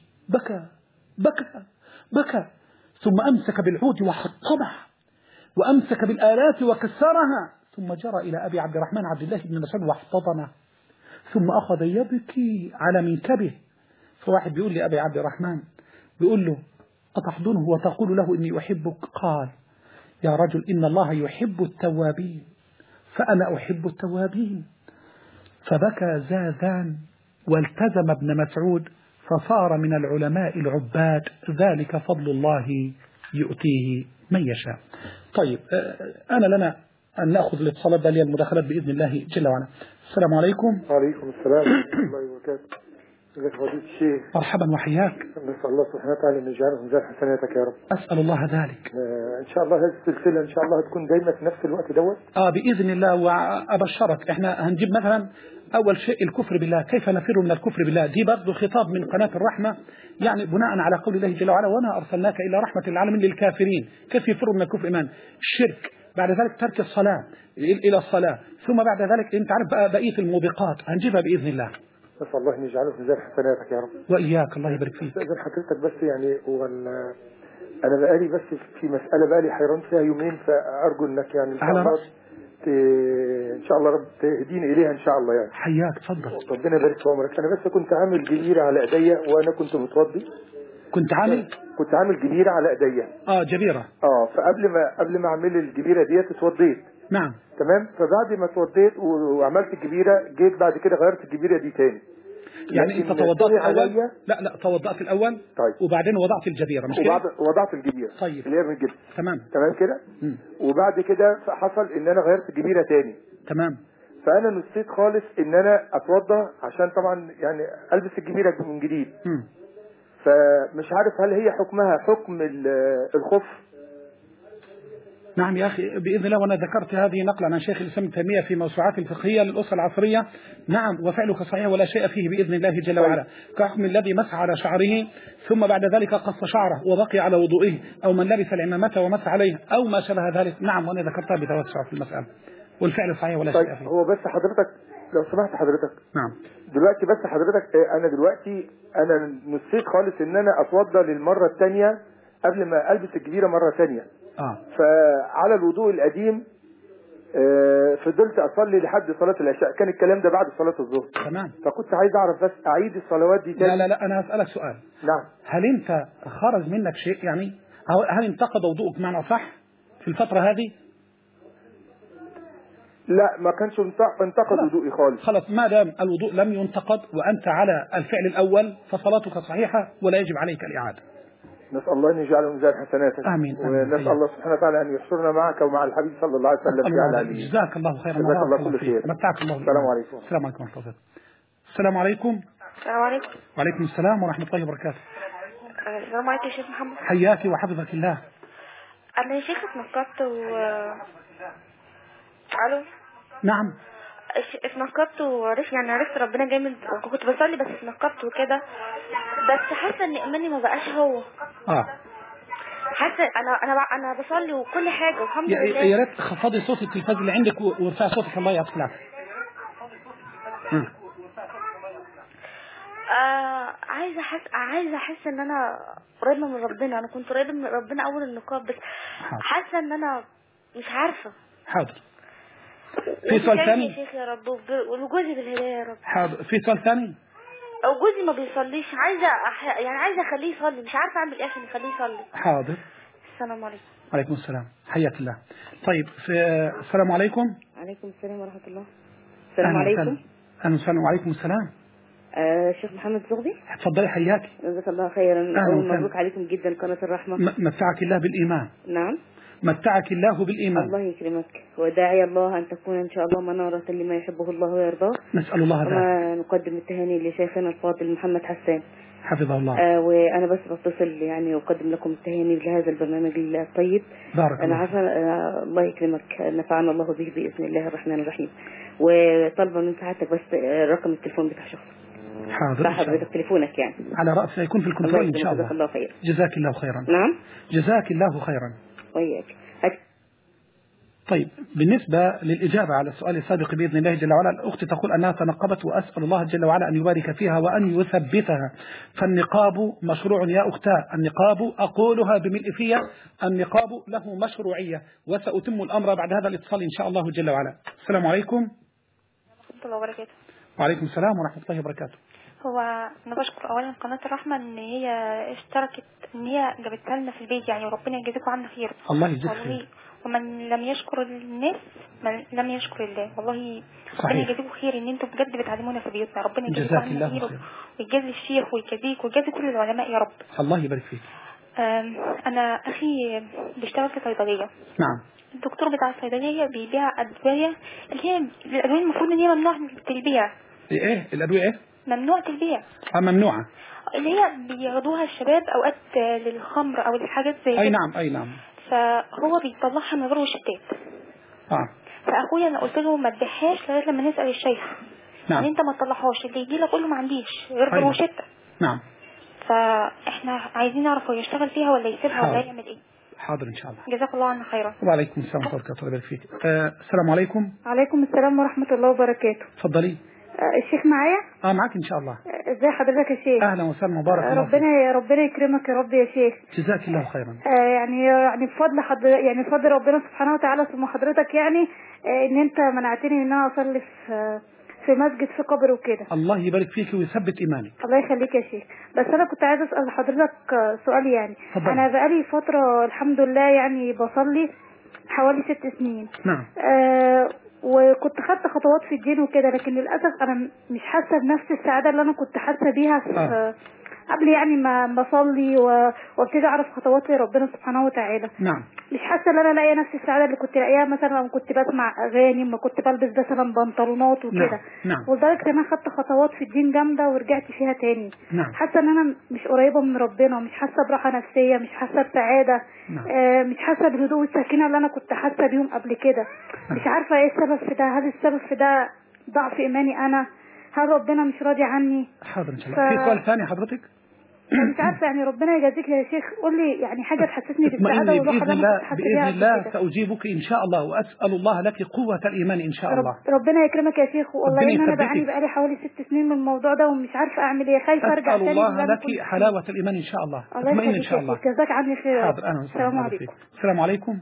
بكى ثم أمسك بالعود وحطمه، وأمسك بالآلات وكسرها، ثم جرى إلى أبي عبد الرحمن عبد الله بن مسعود واحتضنه، ثم أخذ يبكي على منكبه. فواحد بيقول لأبي عبد الرحمن، بيقول له: أتحضنه وتقول له إني أحبك؟ قال: يا رجل، إن الله يحب التوابين فأنا أحب التوابين. فبكى زاذان والتزم ابن مسعود فصار من العلماء العباد، ذلك فضل الله يؤتيه من يشاء. طيب، أنا لنا أن نأخذ الاتصالات دالية المداخلات بإذن الله جل وعلا. السلام عليكم. وعليكم السلام ورحمة الله وبركاته. ازيك يا فضيلة الشيخ؟ مرحبا وحياك. نسأل الله سبحانه وتعالى أن يجعله ميزان حسناتك يا رب. أسأل الله ذلك. إن شاء الله هذه السلسلة إن شاء الله هتكون دايما في نفس الوقت دوت. بإذن الله. وأبشرك إحنا هنجيب مثلا أول شيء الكفر بالله، كيف نفر من الكفر بالله. دي برضه خطاب من قناة الرحمة، يعني بناء على قول الله جل وعلا: وما أرسلناك إلا رحمة للعالمين للكافرين. كيف يفروا من الكفر؟ إيمان، الشرك، بعد ذلك ترك الصلاة إلى الصلاة، ثم بعد ذلك أنت عارف بقى بقية الموبقات هنجيبها بإذن الله. نسأل الله أن يجعله في ميزان حسناتك يا رب. وإياك، الله يبارك فيك. استأذن حضرتك بس، يعني أنا بقالي بس في مسألة بقالي حيران فيها يومين، فأرجو إنك يعني إن شاء الله إن شاء الله رب تهديني إليها إن شاء الله. يعني حياك، تفضل. ربنا يبارك في عمرك. أنا بس كنت عامل جبيرة على إيديا وأنا كنت متوضي. كنت عامل جبيرة على إيديا. جبيرة. فقبل ما أعمل الجبيرة ديت اتوضيت. نعم. تمام. فبعد ما اتوضيت وعملت الجبيرة، جيت بعد كده غيرت الجبيرة دي تاني. يعني انت توضأت الاول؟ لا توضأت الاول. طيب. وبعدين وضعت الجبيرة، مش كده؟ وضعت الجبيرة. طيب. اللي هي من الجبل. تمام كده. وبعد كده حصل ان انا غيرت الجبيرة تاني. تمام. فانا نسيت خالص ان انا اتوضى عشان طبعا يعني البس الجبيرة من جديد. فمش عارف هل هي حكمها حكم الخف. نعم يا أخي، بإذن الله. وأنا ذكرت هذه نقلا عن شيخ الإسلام ابن تيمية في موسوعات الفقهية للأسرة العصرية. نعم، وفعلك صحيح ولا شيء فيه بإذن الله جل وعلا. كحكم الذي مسح على شعره ثم بعد ذلك قص شعره وبقي على وضوئه، أو من لبس العمامة ومسح عليه، أو ما شبه ذلك. نعم، وأنا ذكرتها بتوسع في المسألة، والفعل صحيح ولا شيء فيه. هو بس حضرتك لو سمحت حضرتك. نعم. دلوقتي بس حضرتك، أنا نسيت خالص إن أنا أتوضى للمرة الثانية قبل ما ألبس الجبيرة مرة ثانية. فعلى الوضوء القديم فضلت أصلي لحد صلاة العشاء. كان الكلام ده بعد صلاة الظهر. تمام. فكنت عايز أعرف بس أعيد الصلوات دي تاني. لا، أنا هسألك سؤال. نعم. هل أنت خرج منك شيء يعني؟ هل انتقد وضوءك معنى صح في الفترة هذه؟ لا ما كانش انتقد وضوئي خالص. خلاص، ما دام الوضوء لم ينتقد وأنت على الفعل الأول فصلاتك صحيحة ولا يجب عليك الإعادة. نسأل الله أن يجعله ميزان حسناتك. آمين. ونسأل الله سبحانه وتعالى أن يحشرنا معك ومع الحبيب صلى الله عليه وسلم في أعلى عليين. جزاك الله خيرا. جزاك الله كل خير. متعك الله. السلام عليكم. السلام عليكم ورحمة الله. السلام عليكم. السلام عليكم. وعليكم السلام ورحمة الله وبركاته. السلام عليكم يا شيخ محمد. حياك وحفظك الله. أنا يا شيخ اتنكرت ألو. نعم. اتنكرت وعرفت عرفت ربنا جامد، وكنت بصلي بس اتنكرت وكده، بس حاسة ان ايماني ما بقاش هو. حاسة انا بصلي وكل حاجة والحمد لله. يا ريت خفضي صوت التلفاز اللي عندك وارفعي صوتك، الله يعطيك العافية. عايزة احس ان انا قريبة من ربنا. انا كنت قريبة من ربنا اول النقاب، بس حاسة ان انا مش عارفة. حاضر. في سؤال ثاني يا شيخ يا رب، وجوزي بالهداية يا رب. حاضر. في سؤال ثاني؟ جوزي ما بيصليش، عايزة اخليه يصلي، مش عارفة اعمل ايه عشان اخليه يصلي. حاضر. السلام عليكم. وعليكم السلام. حياك الله. طيب السلام عليكم. وعليكم السلام ورحمة الله. السلام عليكم. أهلا وسهلا. وعليكم السلام. شيخ محمد زغبي. تفضلي. حياك. جزاك الله خيرا. مبروك عليكم جدا قناة الرحمة. متعك الله بالإيمان. نعم. متعك الله بالإيمان. الله يكرمك. وداعي الله أن تكون إن شاء الله منارة لما يحبه الله ويرضاه. نسأل الله ذلك. وما نقدم التهاني لشيخنا الفاضل محمد حسان حفظه الله. وأنا بس بتصل أقدم لكم التهاني لهذا البرنامج الطيب. بارك أنا عارفة الله يكرمك، نفعنا الله به بإذن الله الرحمن الرحيم. وطالبة من ساعتك بس رقم التليفون بتاع شخص. حاضر. حضرتك تليفونك على رأسه يكون في الكنترول إن شاء الله. جزاك الله خير. جزاك الله خيرا. نعم. جزاك الله خيرا. وياك. طيب، بالنسبة للإجابة على السؤال السابق بإذن الله جل وعلا، الأخت تقول أنها تنقبت وأسأل الله جل وعلا أن يبارك فيها وأن يثبتها. فالنقاب مشروع يا أختاه، النقاب أقولها بملء فيها، النقاب له مشروعية، وسأتم الأمر بعد هذا الاتصال إن شاء الله جل وعلا. السلام عليكم. ورحمة الله وبركاته. وعليكم السلام ورحمة الله وبركاته. هو أنا بشكر أولا قناة الرحمة إن هي اشتركت، إن هي جابتها لنا في البيت، وربنا يجزيكم عنا خير. الله يجزيك خير. ومن لم يشكر الناس من لم يشكر الله. والله ربنا يجزيكم خير ان انتم بجد بتعلمونا في بيوتنا. ربنا يجزيكم عنا خير ويجزي الشيخ ويجزيك ويجزي كل العلماء يا رب. الله يبارك فيك. انا اخي بيشتغل في صيدليه. نعم. الدكتور بتاع الصيدليه بيبيع ادويه، اللي هي الادويه المفروض ان هي ممنوعه البيع. ايه الادويه؟ ايه ممنوعه البيع؟ ممنوعه، اللي هي بياخدوها الشباب اوقات للخمر او الحاجات زي اي نعم اي نعم. فهو بيطلعها من غير روشتات. فاخويا انا قلت له ما تبيعهاش لغايه لما نسال الشيخ. نعم. انت ما تطلعهاش، اللي يجي لك قول له ما عنديش غير روشته. نعم. فاحنا عايزين نعرف هو يشتغل فيها ولا يسيبها ولا يعمل ايه. حاضر ان شاء الله. جزاك الله عنا خيرا. وعليكم السلام ورحمه الله وبركاته. فيك. السلام عليكم. وعليكم السلام ورحمه الله وبركاته. اتفضلي. الشيخ معايا؟ معاك ان شاء الله. ازي حضرتك يا شيخ؟ اهلا وسهلا مبارك الله فيك. ربنا يكرمك يا رب يا شيخ. جزاك الله خيرا. يعني بفضل بفضل ربنا سبحانه وتعالى ثم حضرتك ان انت منعتني ان انا اصلي في مسجد في قبر وكده. الله يبارك فيك ويثبت ايمانك. الله يخليك يا شيخ. بس انا كنت عايزه اسال حضرتك سؤال. فضل. انا بقالي فتره الحمد لله بصلي حوالي 6 سنين. نعم. وكنت خدت خطوات في الدين وكده، لكن للاسف انا مش حاسه بنفس السعاده اللي انا كنت حاسه بيها قبل ما اصلي وابتدي اعرف خطوات ربنا سبحانه وتعالى. نعم. مش حاسه ان انا لاقيه نفس السعاده اللي كنت لاقيها مثلا لما كنت بسمع اغاني، ما كنت بلبس مثلا بنطلونات وكده. نعم. ولدرجه ان انا خدت خطوات في الدين جامده ورجعت فيها تاني. نعم. حاسه ان انا مش قريبه من ربنا، مش حاسه براحه نفسيه، مش حاسه بسعاده. نعم. مش حاسه بالهدوء والسكينه اللي انا كنت حاسه بيهم قبل كده. مش عارفه ايه السبب في ده. هل السبب في ده ضعف ايماني انا؟ هل ربنا مش راضي عني؟ حاضر ان شاء الله. في سؤال ثاني حضرتك؟ مش عارفه ربنا يجازيك يا شيخ. قول لي حاجه تحسسني بالسعاده والراحه بإذن الله. بإذن الله سأجيبك إن شاء الله، وأسأل الله لك قوة الإيمان إن شاء الله. ربنا يكرمك يا شيخ. والله إن أنا بعاني بقالي حوالي 6 سنين من الموضوع ده ومش عارفه أعمل إيه. خايفه أرجع تاني. أسأل الله لك حلاوة الإيمان إن شاء الله. اطمئن إن شاء الله. جزاك عني خير. حاضر. أهلا وسهلا. السلام عليكم. السلام عليكم.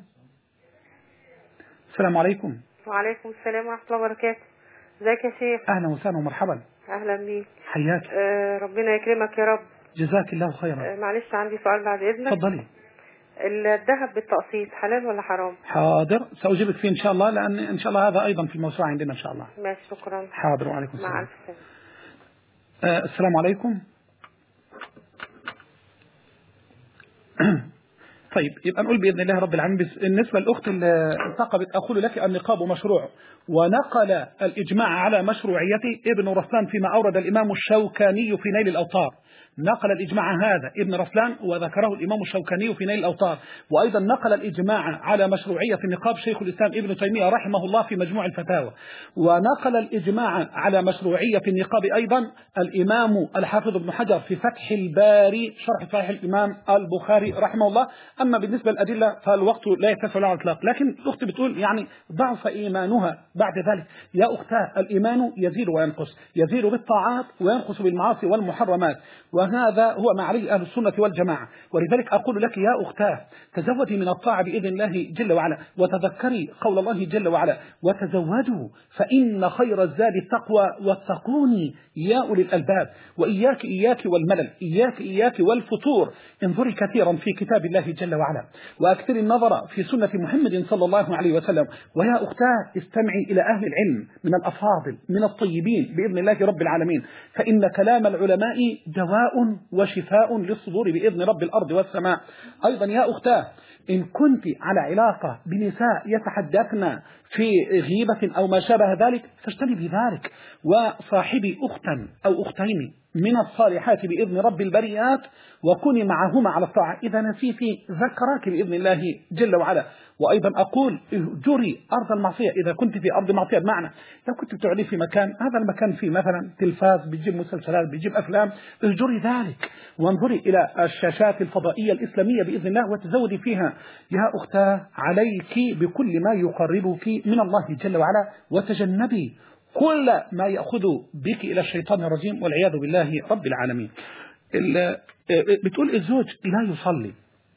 السلام عليكم. وعليكم السلام ورحمة الله وبركاته. ازيك يا شيخ؟ أهلا وسهلا ومرحبا. أهلا بيك. حياك. ربنا يكرمك يا رب. جزاك الله خيرا. معلش عندي سؤال بعد إذنك. تفضلي. الذهب بالتقسيط حلال ولا حرام؟ حاضر، سأجيبك فيه إن شاء الله، لأن إن شاء الله هذا أيضا في الموسوعة عندنا إن شاء الله. ماشي، شكرا. حاضر، وعليكم السلام. مع ألف سلامة. السلام عليكم. طيب، يبقى نقول بإذن الله رب العالمين. بالنسبة للأخت اللي انتقبت، أقول لك النقاب مشروع، ونقل الإجماع على مشروعيته ابن رسلان فيما أورد الإمام الشوكاني في نيل الأوطار. نقل الإجماع هذا ابن رسلان وذكره الإمام الشوكاني في نيل الأوطار. وأيضا نقل الإجماع على مشروعية النقاب شيخ الإسلام ابن تيمية رحمه الله في مجموع الفتاوى. ونقل الإجماع على مشروعية النقاب أيضا الإمام الحافظ ابن حجر في فتح الباري شرح صحيح الإمام البخاري رحمه الله. أما بالنسبة للأدلة فالوقت لا يتسع له على الإطلاق. لكن الأخت بتقول يعني ضعف إيمانها بعد ذلك. يا أختاه، الإيمان يزيد وينقص، يزيد بالطاعات وينقص بالمعاصي والمحرمات، وهذا هو ما عليه أهل السنة والجماعة. ولذلك أقول لك يا أختاه، تزودي من الطاعة بإذن الله جل وعلا، وتذكري قول الله جل وعلا: وتزودوا فإن خير الزاد التقوى واتقوني يا أولي الألباب. وإياك والملل، إياك والفتور. انظري كثيرا في كتاب الله جل وعلا، وأكثر النظر في سنة محمد صلى الله عليه وسلم. ويا أختاه، استمعي إلى أهل العلم من الأفاضل من الطيبين بإذن الله رب العالمين، فإن كلام العلماء دواء وشفاء للصدور بإذن رب الأرض والسماء. أيضا يا أختاه، إن كنت على علاقة بنساء يتحدثن في غيبة أو ما شابه ذلك فاجتنبي ذلك، وصاحبي أختا أو أختين من الصالحات بإذن رب البريات، وكوني معهما على الطاعة. إذا نسيتي ذكرك بإذن الله جل وعلا. وأيضا أقول: اهجري أرض المعصية. إذا كنت في أرض معصية، بمعنى لو كنت بتعلي في مكان، هذا المكان فيه مثلا تلفاز، بيجيب مسلسلات، بيجيب أفلام، اهجري ذلك وانظري إلى الشاشات الفضائية الإسلامية بإذن الله وتزودي فيها. يا أختاه، عليك بكل ما يقربك من الله جل وعلا، وتجنبي كل ما يأخذ بك إلى الشيطان الرجيم والعياذ بالله رب العالمين. بتقول: الزوج لا يصلي،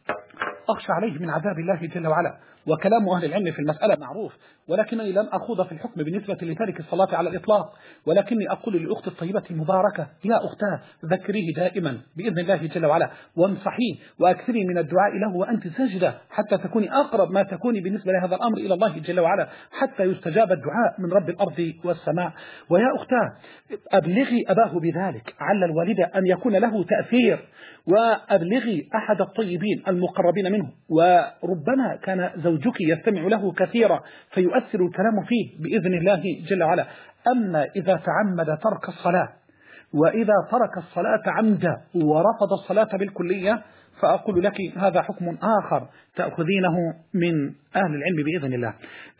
أخشى عليه من عذاب الله جل وعلا. وكلام أهل العلم في المسألة معروف، ولكنني لن أخوض في الحكم بالنسبة لتارك الصلاة على الإطلاق. ولكني أقول للأخت الطيبة المباركة: يا أختاه، ذكريه دائما بإذن الله جل وعلا، وانصحيه، وأكثري من الدعاء له وأنت ساجدة، حتى تكوني أقرب ما تكوني بالنسبة لهذا الأمر إلى الله جل وعلا، حتى يستجاب الدعاء من رب الأرض والسماء. ويا أختاه، أبلغي أباه بذلك، على الوالدة أن يكون له تأثير، وأبلغي أحد الطيبين المقربين منه، وربما كان زوجك يستمع له كثيرا فيؤثر الكلام فيه بإذن الله جل وعلا. أما إذا تعمد ترك الصلاة، وإذا ترك الصلاة عمدا ورفض الصلاة بالكلية، فأقول لك هذا حكم آخر تأخذينه من أهل العلم بإذن الله.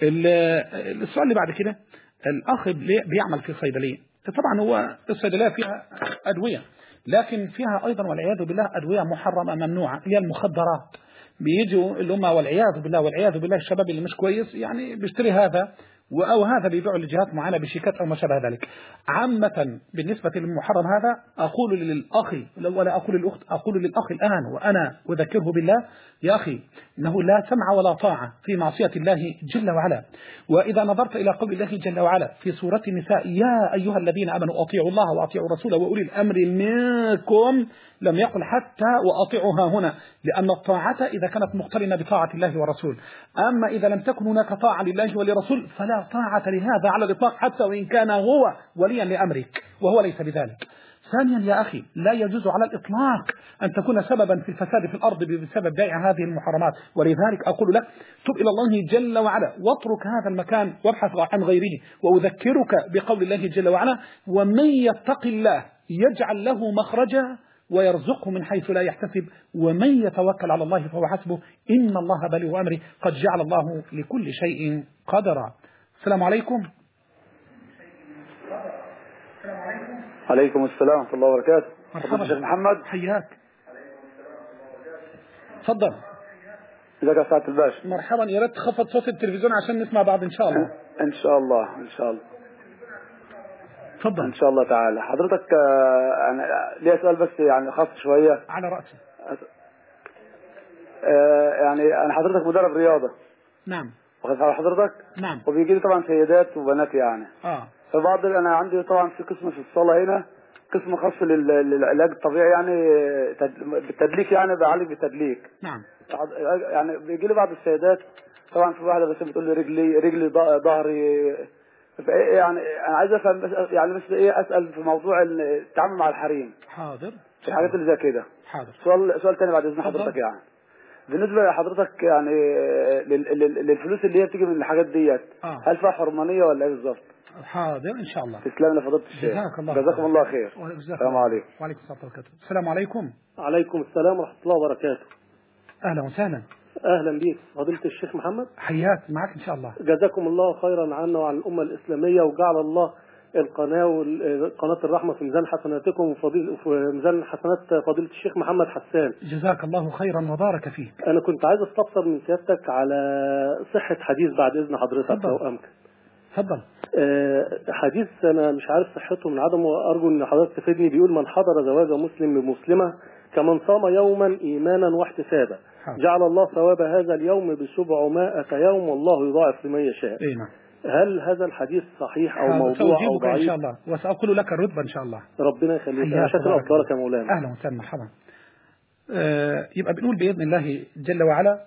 السؤال اللي بعد كده: الأخ بيعمل في صيدلية. طبعا هو الصيدلية فيها أدوية، لكن فيها أيضا والعياذ بالله أدوية محرمة ممنوعة، هي المخدرات. بيجوا اللي هم والعياذ بالله الشباب اللي مش كويس يعني بيشتري هذا أو هذا بيبيعوا لجهات معينة بشيكات أو ما شابه ذلك. عامة بالنسبة للمحرم هذا، أقول للأخ ولا أقول للأخت، أقول للأخ الآن وأنا أذكره بالله: يا أخي، إنه لا سمع ولا طاعة في معصية الله جل وعلا. وإذا نظرت إلى قول الله جل وعلا في سورة النساء: يا أيها الذين آمنوا أطيعوا الله وأطيعوا الرسول وأولي الأمر منكم، لم يقل حتى وأطيعوها هنا، لأن الطاعة إذا كانت مقترنة بطاعة الله ورسول. أما إذا لم تكن هناك طاعة لله ولرسول فلا طاعة لهذا على الإطلاق، حتى وإن كان هو وليا لأمرك وهو ليس بذلك. ثانيا يا أخي، لا يجوز على الإطلاق أن تكون سببا في الفساد في الأرض بسبب بيع هذه المحرمات. ولذلك أقول لك: تب إلى الله جل وعلا، واترك هذا المكان وابحث عن غيره. وأذكرك بقول الله جل وعلا: ومن يتق الله يجعل له مخرجا ويرزقه من حيث لا يحتسب ومن يتوكل على الله فهو حسبه إن الله بالغ أمره قد جعل الله لكل شيء قدرا. السلام عليكم. عليكم السلام ورحمة الله وبركاته. مرحبا شيخ محمد، حياك. تفضل. ازيك يا سعادة الباشا؟ مرحبا. يا ريت تخفض صوت التلفزيون عشان نسمع بعض إن شاء الله. إن شاء الله إن شاء الله. تفضل. إن شاء الله تعالى. حضرتك أنا ليه سؤال بس يعني خاص شوية على رأسي. يعني أنا حضرتك مدرب رياضة. نعم. واخد على حضرتك؟ نعم. وبيجي لي طبعا سيدات وبنات يعني. آه. فبعض أنا عندي طبعا في قسم في الصالة هنا قسم خاص للعلاج الطبيعي يعني بالتدليك، يعني بعالج بالتدليك. نعم. يعني بيجي لي بعض السيدات طبعا، في واحده بس بتقول لي رجلي ظهري، يعني انا عايز افهم يعني بس ايه، اسال في موضوع التعامل مع الحريم. حاضر. في الحاجات اللي زي كده. حاضر. سؤال تاني بعد اذن حضرتك. يعني بالنسبه لحضرتك يعني للفلوس اللي هي بتيجي من الحاجات ديت، هل فيها حرمانيه ولا ايه بالظبط؟ حاضر ان شاء الله. تسلم لي فضيله الشيخ. جزاكم الله خير. السلام عليكم. وعليكم السلام ورحمه الله. السلام عليكم. وعليكم السلام ورحمه الله وبركاته. اهلا وسهلا. اهلا بيك فضيله الشيخ محمد. حياك معك ان شاء الله. جزاكم الله خيرا عنا وعن الامه الاسلاميه، وجعل الله القناه وقناه الرحمه في ميزان حسناتكم وفي ميزان حسنات فضيله الشيخ محمد حسان. جزاك الله خيرا وبارك فيك. انا كنت عايز استفسر من سيادتك على صحه حديث بعد اذن حضرتك لو امكن. اتفضل. حديث انا مش عارف صحته من عدمه، وارجو ان حضرتك تفيدني. بيقول: من حضر زواج مسلم بمسلمه كمن صام يوما ايمانا واحتسابا جعل الله ثواب هذا اليوم ب700 يوم والله يضاعف لمن يشاء. هل هذا الحديث صحيح او موضوع او ضعيف؟ ان شاء الله، وساقول لك الرتبه ان شاء الله. ربنا يخليك. انا شاكر افضلك يا مولانا. اهلا وسهلا مرحبا. يبقى بنقول باذن الله جل وعلا.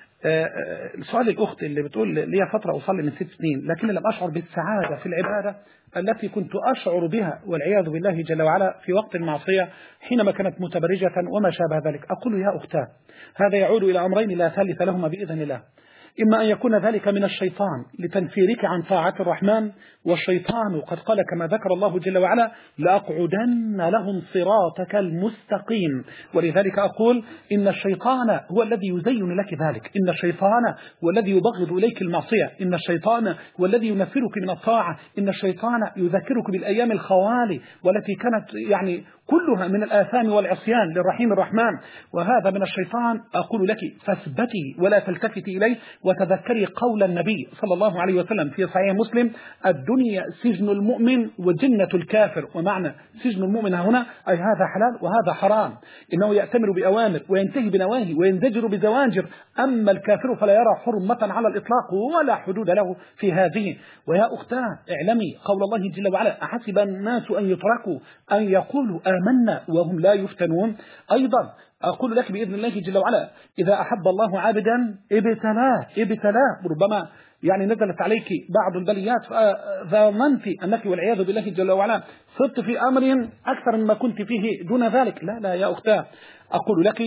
سؤال الأخت اللي بتقول لي فترة أصلي من 6 سنين لكن لم أشعر بالسعادة في العبادة التي كنت أشعر بها والعياذ بالله جل وعلا في وقت المعصية حينما كانت متبرجة وما شابه ذلك. أقول يا أختاه هذا يعود إلى أمرين لا ثالث لهما بإذن الله. إما أن يكون ذلك من الشيطان لتنفيرك عن طاعة الرحمن، والشيطان قد قال كما ذكر الله جل وعلا: لأقعدن لهم صراطك المستقيم. ولذلك أقول إن الشيطان هو الذي يزين لك ذلك، إن الشيطان هو الذي يبغض إليك المعصية، إن الشيطان هو الذي ينفرك من الطاعة، إن الشيطان يذكرك بالأيام الخوالي والتي كانت يعني كلها من الآثام والعصيان للرحيم الرحمن، وهذا من الشيطان. أقول لك فاثبتي ولا تلتفتي إليه، وتذكري قول النبي صلى الله عليه وسلم في صحيح مسلم: الدنيا سجن المؤمن وجنة الكافر. ومعنى سجن المؤمن هنا أي هذا حلال وهذا حرام، إنه يأتمر بأوامر وينتهي بنواهي وينزجر بزواجر، أما الكافر فلا يرى حرمة على الإطلاق ولا حدود له في هذه. ويا أختاه اعلمي قول الله جل وعلا: أحسب الناس أن يتركوا أن يقولوا آمنا وهم لا يفتنون. أيضا أقول لك بإذن الله جل وعلا: إذا أحب الله عبدا ابتلاه. ربما يعني نزلت عليك بعض البليات فظننت أنك والعياذ بالله جل وعلا صرت في أمر أكثر مما كنت فيه دون ذلك. لا يا أختاه، أقول لك: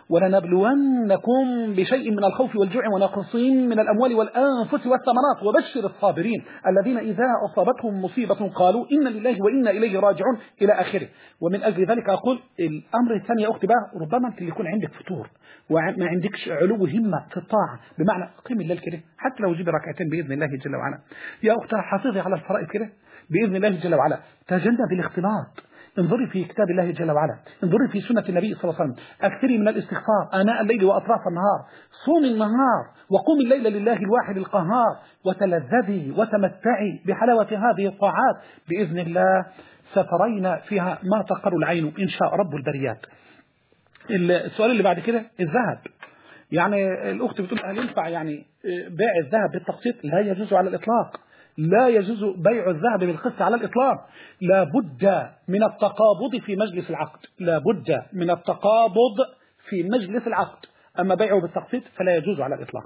ولنبلونكم بشيء من الخوف والجوع ونقص من الأموال والأنفس والثمرات وبشر الصابرين الذين إذا أصابتهم مصيبة قالوا إنا لله وإنا إليه راجعون إلى آخره. ومن أجل ذلك أقول الأمر الثاني يا أختي بقى، ربما أنت يكون عندك فتور وما عندكش علو همة في الطاعة، بمعنى قيم الليل كده حتى لو جيب ركعتين بإذن الله جل وعلا. يا أختها حافظي على الفرائض كده بإذن الله جل وعلا، تجنبي الاختلاط، انظري في كتاب الله جل وعلا، انظري في سنة النبي صلى الله عليه وسلم، اكثري من الاستغفار آناء الليل وأطراف النهار، صومي النهار وقومي الليل لله الواحد القهار، وتلذذي وتمتعي بحلاوة هذه الطاعات بإذن الله، سترين فيها ما تقر العين إن شاء رب البريات. السؤال اللي بعد كده الذهب، يعني الأخت بتقول هل ينفع يعني بيع الذهب بالتقسيط؟ لا يجوز على الإطلاق، لا يجوز بيع الذهب بالقسط على الإطلاق، لا بد من التقابض في مجلس العقد، لا بد من التقابض في مجلس العقد، أما بيعه بالتقسيط فلا يجوز على الإطلاق.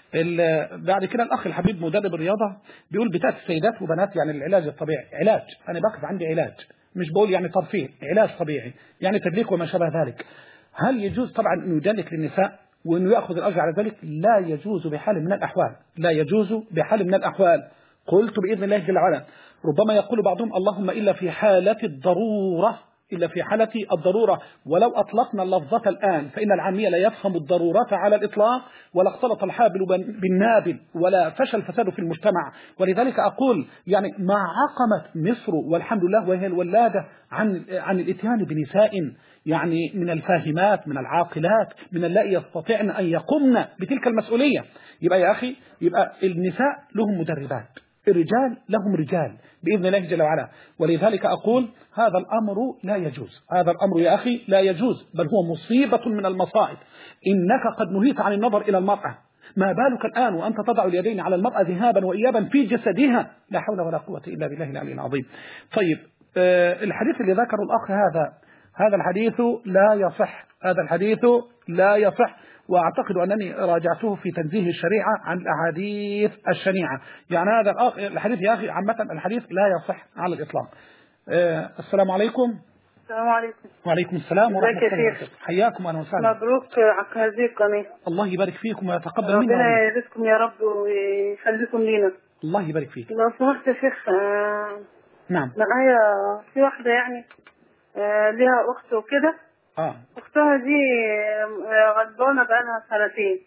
بعد كده الأخ الحبيب مدرب الرياضة بيقول بتأتي سيدات وبنات يعني العلاج الطبيعي، علاج أنا بقف عندي علاج، مش بقول يعني ترفيه، علاج طبيعي يعني تدليك وما شابه ذلك. هل يجوز طبعا أنه يدلك للنساء وأنه يأخذ الأجر على ذلك؟ لا يجوز بحال من الأحوال، لا يجوز بحال من الأحوال. قلت بإذن الله جل وعلا ربما يقول بعضهم اللهم إلا في حالة الضرورة، إلا في حالة الضرورة، ولو أطلقنا اللفظة الآن فإن العامية لا يفهم الضرورة على الإطلاق، ولا اختلط الحابل بالنابل، ولا فشل الفساد في المجتمع. ولذلك أقول يعني ما عقمت مصر والحمد لله وهي الولادة عن الإتيان بنساء يعني من الفاهمات من العاقلات من اللائي يستطيعن أن يقمن بتلك المسؤولية. يبقى يا أخي يبقى النساء لهم مدربات، الرجال لهم رجال بإذن الله جل وعلا. ولذلك أقول هذا الأمر لا يجوز، هذا الأمر يا أخي لا يجوز، بل هو مصيبة من المصائب. إنك قد نهيت عن النظر إلى المرأة، ما بالك الآن وأنت تضع اليدين على المرأة ذهابا وإيابا في جسدها؟ لا حول ولا قوة إلا بالله العلي العظيم. طيب الحديث اللي ذكره الأخ هذا الحديث لا يصح، هذا الحديث لا يصح، وأعتقد أنني راجعته في تنزيه الشريعة عن الأحاديث الشنيعة. يعني هذا الحديث يا أخي عامة الحديث لا يصح على الإطلاق. السلام عليكم. السلام عليكم. وعليكم السلام ورحمة الله وبركاته. حياكم أهلا وسهلا. مبروك على هذه القناة. الله يبارك فيكم ويتقبل منا. ربنا يرزقكم يا رب ويخليكم لينا. الله يبارك فيك. لو سمحت يا شيخ، نعم. معايا في واحدة يعني ليها أخت وكده. أختها دي غضبانة بقالها 2 سنين.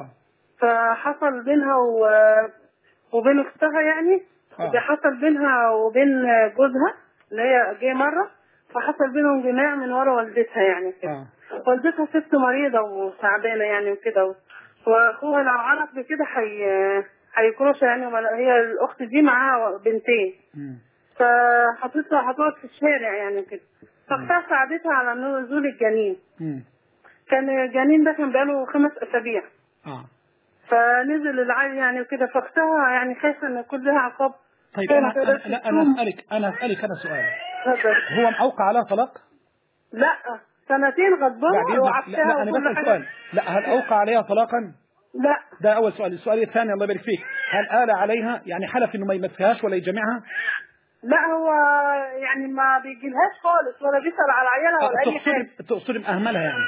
فحصل بينها وبين أختها يعني حصل بينها وبين جوزها اللي هي جاية مرة، فحصل بينهم جماع من ورا والدتها يعني كده. والدتها ست مريضة وتعبانة يعني وكده، واخوها لو عرف بكده هيكرشها يعني. هي الأخت دي معاها بنتين، فحطيتها في الشارع يعني كده. فاختها ساعدتها على نزول الجنين. كان الجنين ده كان بقاله 5 أسابيع. فنزل العيل يعني وكده، فاختها يعني خايفة ان يكون لها عقاب. طيب انا اسالك سؤال. هو موقع عليها طلاق؟ لا، 2 سنين غضبانه وعفشها وكل حاجه. سؤال. لا، هل اوقع عليها طلاقا؟ لا. ده اول سؤال. السؤال الثاني الله يبارك فيك، هل آل عليها يعني حلف انه ما يمسكهاش ولا يجمعها؟ لا، هو يعني ما بيجيلهاش خالص ولا بيسأل على عيالها ولا اي حاجه. تقصدي مأهملها يعني؟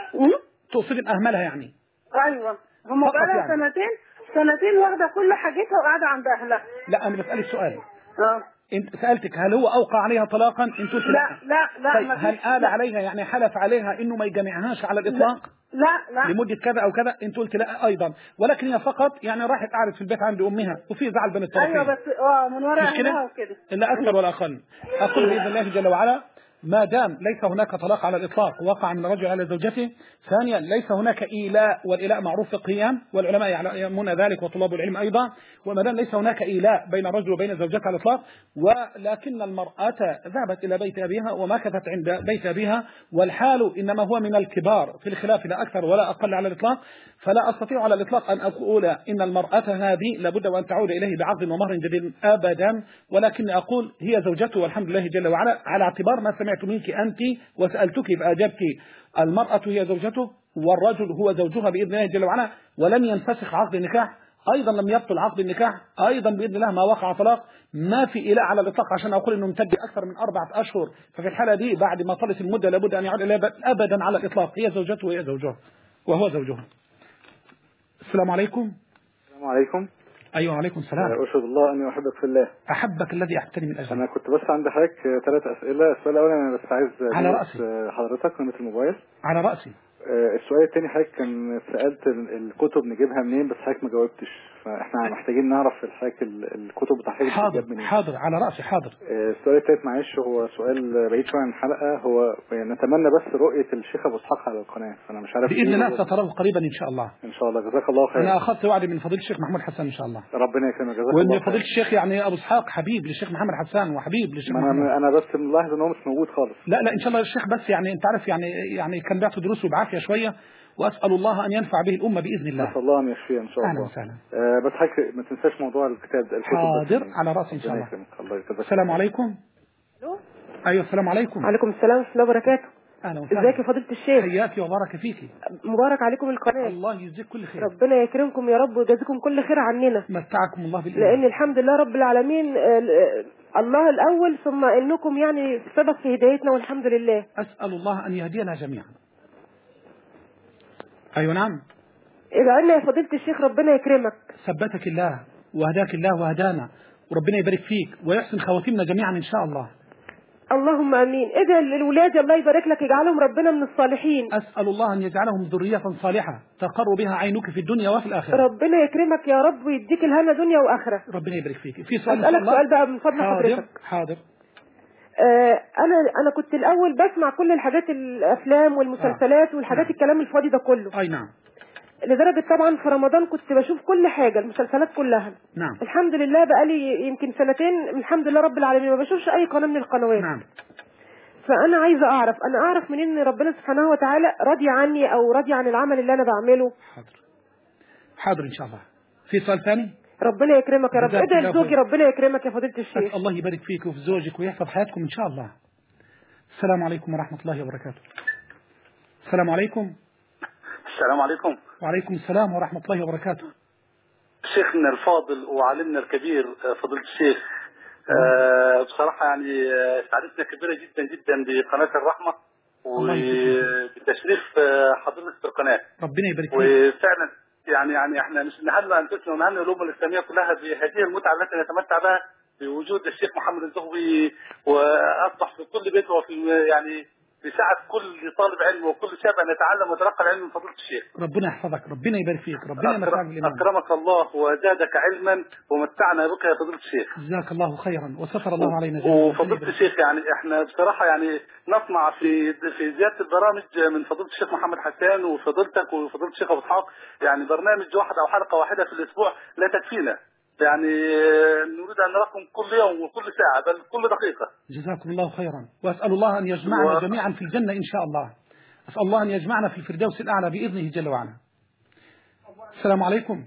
تقصدي مأهملها يعني؟ ايوه، هم بقالها يعني 2 سنين واخده كل حاجتها وقاعده عند اهلها. لا، انا بسألك سؤال. انت سألتك هل هو اوقع عليها طلاقا؟ انت قلت لا. طيب هل آل عليها يعني حلف عليها انه ما يجمعهاش على الاطلاق؟ لا لمدة كذا او كذا؟ انت قلت لا ايضا، ولكن هي فقط يعني راحت قعدت في البيت عند امها وفي زعل بين الطرفين. ايوه، بس من وراء اهلها وكده. لا اكثر ولا اقل. اقول باذن الله جل وعلا ما دام ليس هناك طلاق على الإطلاق وقع من الرجل على زوجته. ثانيا، ليس هناك إيلاء، والإيلاء معروف فقهيا والعلماء يعلمون ذلك وطلاب العلم أيضا. وما دام ليس هناك إيلاء بين الرجل وبين زوجته على الإطلاق، ولكن المرأة ذهبت إلى بيت أبيها ومكثت عند بيت أبيها، والحال إنما هو من الكبار في الخلاف لا أكثر ولا أقل على الإطلاق، فلا أستطيع على الإطلاق أن أقول إن المرأة هذه لابد وأن تعود إليه بعقد ومهر جديد أبدا، ولكن أقول هي زوجته والحمد لله جل وعلا، على اعتبار ما سمعت منك أنت وسألتك فأجبت. المرأة هي زوجته والرجل هو زوجها بإذن الله جل وعلا، ولم ينفسخ عقد النكاح، أيضا لم يبطل عقد النكاح، أيضا بإذن الله ما وقع طلاق، ما في إيلاء على الإطلاق عشان أقول إنه امتد أكثر من 4 أشهر. ففي الحالة دي بعد ما طلت المدة لابد أن يعود إليها أبدا على الإطلاق. هي زوجته وهي زوجها وهو زوجها. السلام عليكم. السلام عليكم. أيوة، عليكم السلام. أشهد الله أني أحبك في الله. أحبك الذي أحبتني من أجله. أنا كنت بس عندي حضرتك 3 أسئلة. السؤال الأول أنا بس عايز على رأسي حضرتك نمرة الموبايل. على رأسي. السؤال الثاني حضرتك كان سألت الكتب نجيبها منين، بس حضرتك ما جاوبتش، فاحنا محتاجين نعرف حضرتك الكتب بتاع حضرتك بتجيب منين. حاضر على رأسي حاضر. السؤال الثالث معلش هو سؤال بعيد شويه عن الحلقة، هو نتمنى بس رؤية الشيخ أبو إسحاق على القناة، فأنا مش عارف بإذن الله ستراه قريبا إن شاء الله. إن شاء الله. جزاك الله خير. أنا أخذت وعدي من فضيلة الشيخ محمود حسان إن شاء الله. ربنا يكرمك. جزاك الله خير. وإن فضيلة الشيخ يعني أبو إسحاق حبيب للشيخ محمد حسان وحبيب للشيخ محمود. أنا بس ملاحظ إن هو مش موجود خالص. لا إن شاء الله الشيخ بس يعني أنت عارف يعني كان بيعطي دروسه بعافية شوية، وأسأل الله أن ينفع به الأمة بإذن الله. أسأل الله أن يشفيه إن شاء الله. أهلا وسهلا. بس حضرتك ما تنساش موضوع الكتاب. حاضر على رأسي إن شاء الله. السلام عليكم. أيوة السلام عليكم. وعليكم السلام ورحمة الله وبركاته. أهلا وسهلا. ازيك يا فضيلة الشيخ؟ حياكي وبارك فيكي. مبارك عليكم القناة. الله يجزيك كل خير. ربنا يكرمكم يا رب ويجازيكم كل خير عننا. متعكم الله بالله. لأن الحمد لله رب العالمين الله الأول، ثم إنكم يعني سبب في هدايتنا والحمد لله. أسأل الله أن يهدينا جميعا. أيوة نعم. ادعي لنا يا فضيلة الشيخ ربنا يكرمك. ثبتك الله وهداك الله وهدانا، وربنا يبارك فيك ويحسن خواتمنا جميعا إن شاء الله. اللهم امين. ادعي للولاد الله يبارك لك، يجعلهم ربنا من الصالحين. اسال الله ان يجعلهم ذريه صالحه تقر بها عينك في الدنيا وفي الاخره. ربنا يكرمك يا رب ويديك الهنا دنيا واخره. ربنا يبارك فيك. في سؤال اسالك سؤال بقى من فضل حضرتك. حاضر. انا كنت الاول بسمع كل الحاجات، الافلام والمسلسلات والحاجات الكلام الفاضي ده كله. اي نعم. لدرجة طبعا في رمضان كنت بشوف كل حاجة، المسلسلات كلها. نعم. الحمد لله بقالي يمكن 2 سنين الحمد لله رب العالمين ما بشوفش اي قناة من القنوات. نعم. فانا عايزة اعرف منين ان ربنا سبحانه وتعالى راضي عني او راضي عن العمل اللي انا بعمله. حاضر ان شاء الله. في سؤال ثاني؟ ربنا يكرمك يا رب. ادعي لزوجي ربنا يكرمك يا فضيلة الشيخ. الله يبارك فيك وفي زوجك ويحفظ حياتكم إن شاء الله. السلام عليكم ورحمة الله وبركاته. السلام عليكم. السلام عليكم. وعليكم السلام ورحمة الله وبركاته. شيخنا الفاضل وعالمنا الكبير فضيلة الشيخ، بصراحة يعني سعادتنا كبيرة جدا جدا بقناة الرحمة وبتشريف حضرتك في القناة. ربنا يبارك فيك. وفعلا يعني احنا مش نهنئ انفسنا ونهنئ الامه الاسلاميه كلها بهذه المتعه التي نتمتع بها بوجود الشيخ محمد الزغبي، واصبح في كل بيت وفي يعني بسعة كل طالب علم وكل شاب ان يتعلم ويتلقى العلم من فضيلة الشيخ. ربنا يحفظك، ربنا يبارك فيك، ربنا يمتعك بالإيمان. اكرمك الله وزادك علما ومتعنا بك يا فضيلة الشيخ. جزاك الله خيرا وستر الله علينا جميعا. وفضيلة الشيخ يعني احنا بصراحه يعني نطمع في زياده البرامج من فضيلة الشيخ محمد حسان وفضيلتك وفضيلة الشيخ ابو اسحاق، يعني برنامج واحد او حلقه واحده في الاسبوع لا تكفينا، يعني نريد أن نراكم كل يوم وكل ساعة بل كل دقيقة. جزاكم الله خيرا، وأسأل الله أن يجمعنا جميعا في الجنة إن شاء الله. أسأل الله أن يجمعنا في الفردوس الأعلى بإذنه جل وعلا. السلام عليكم.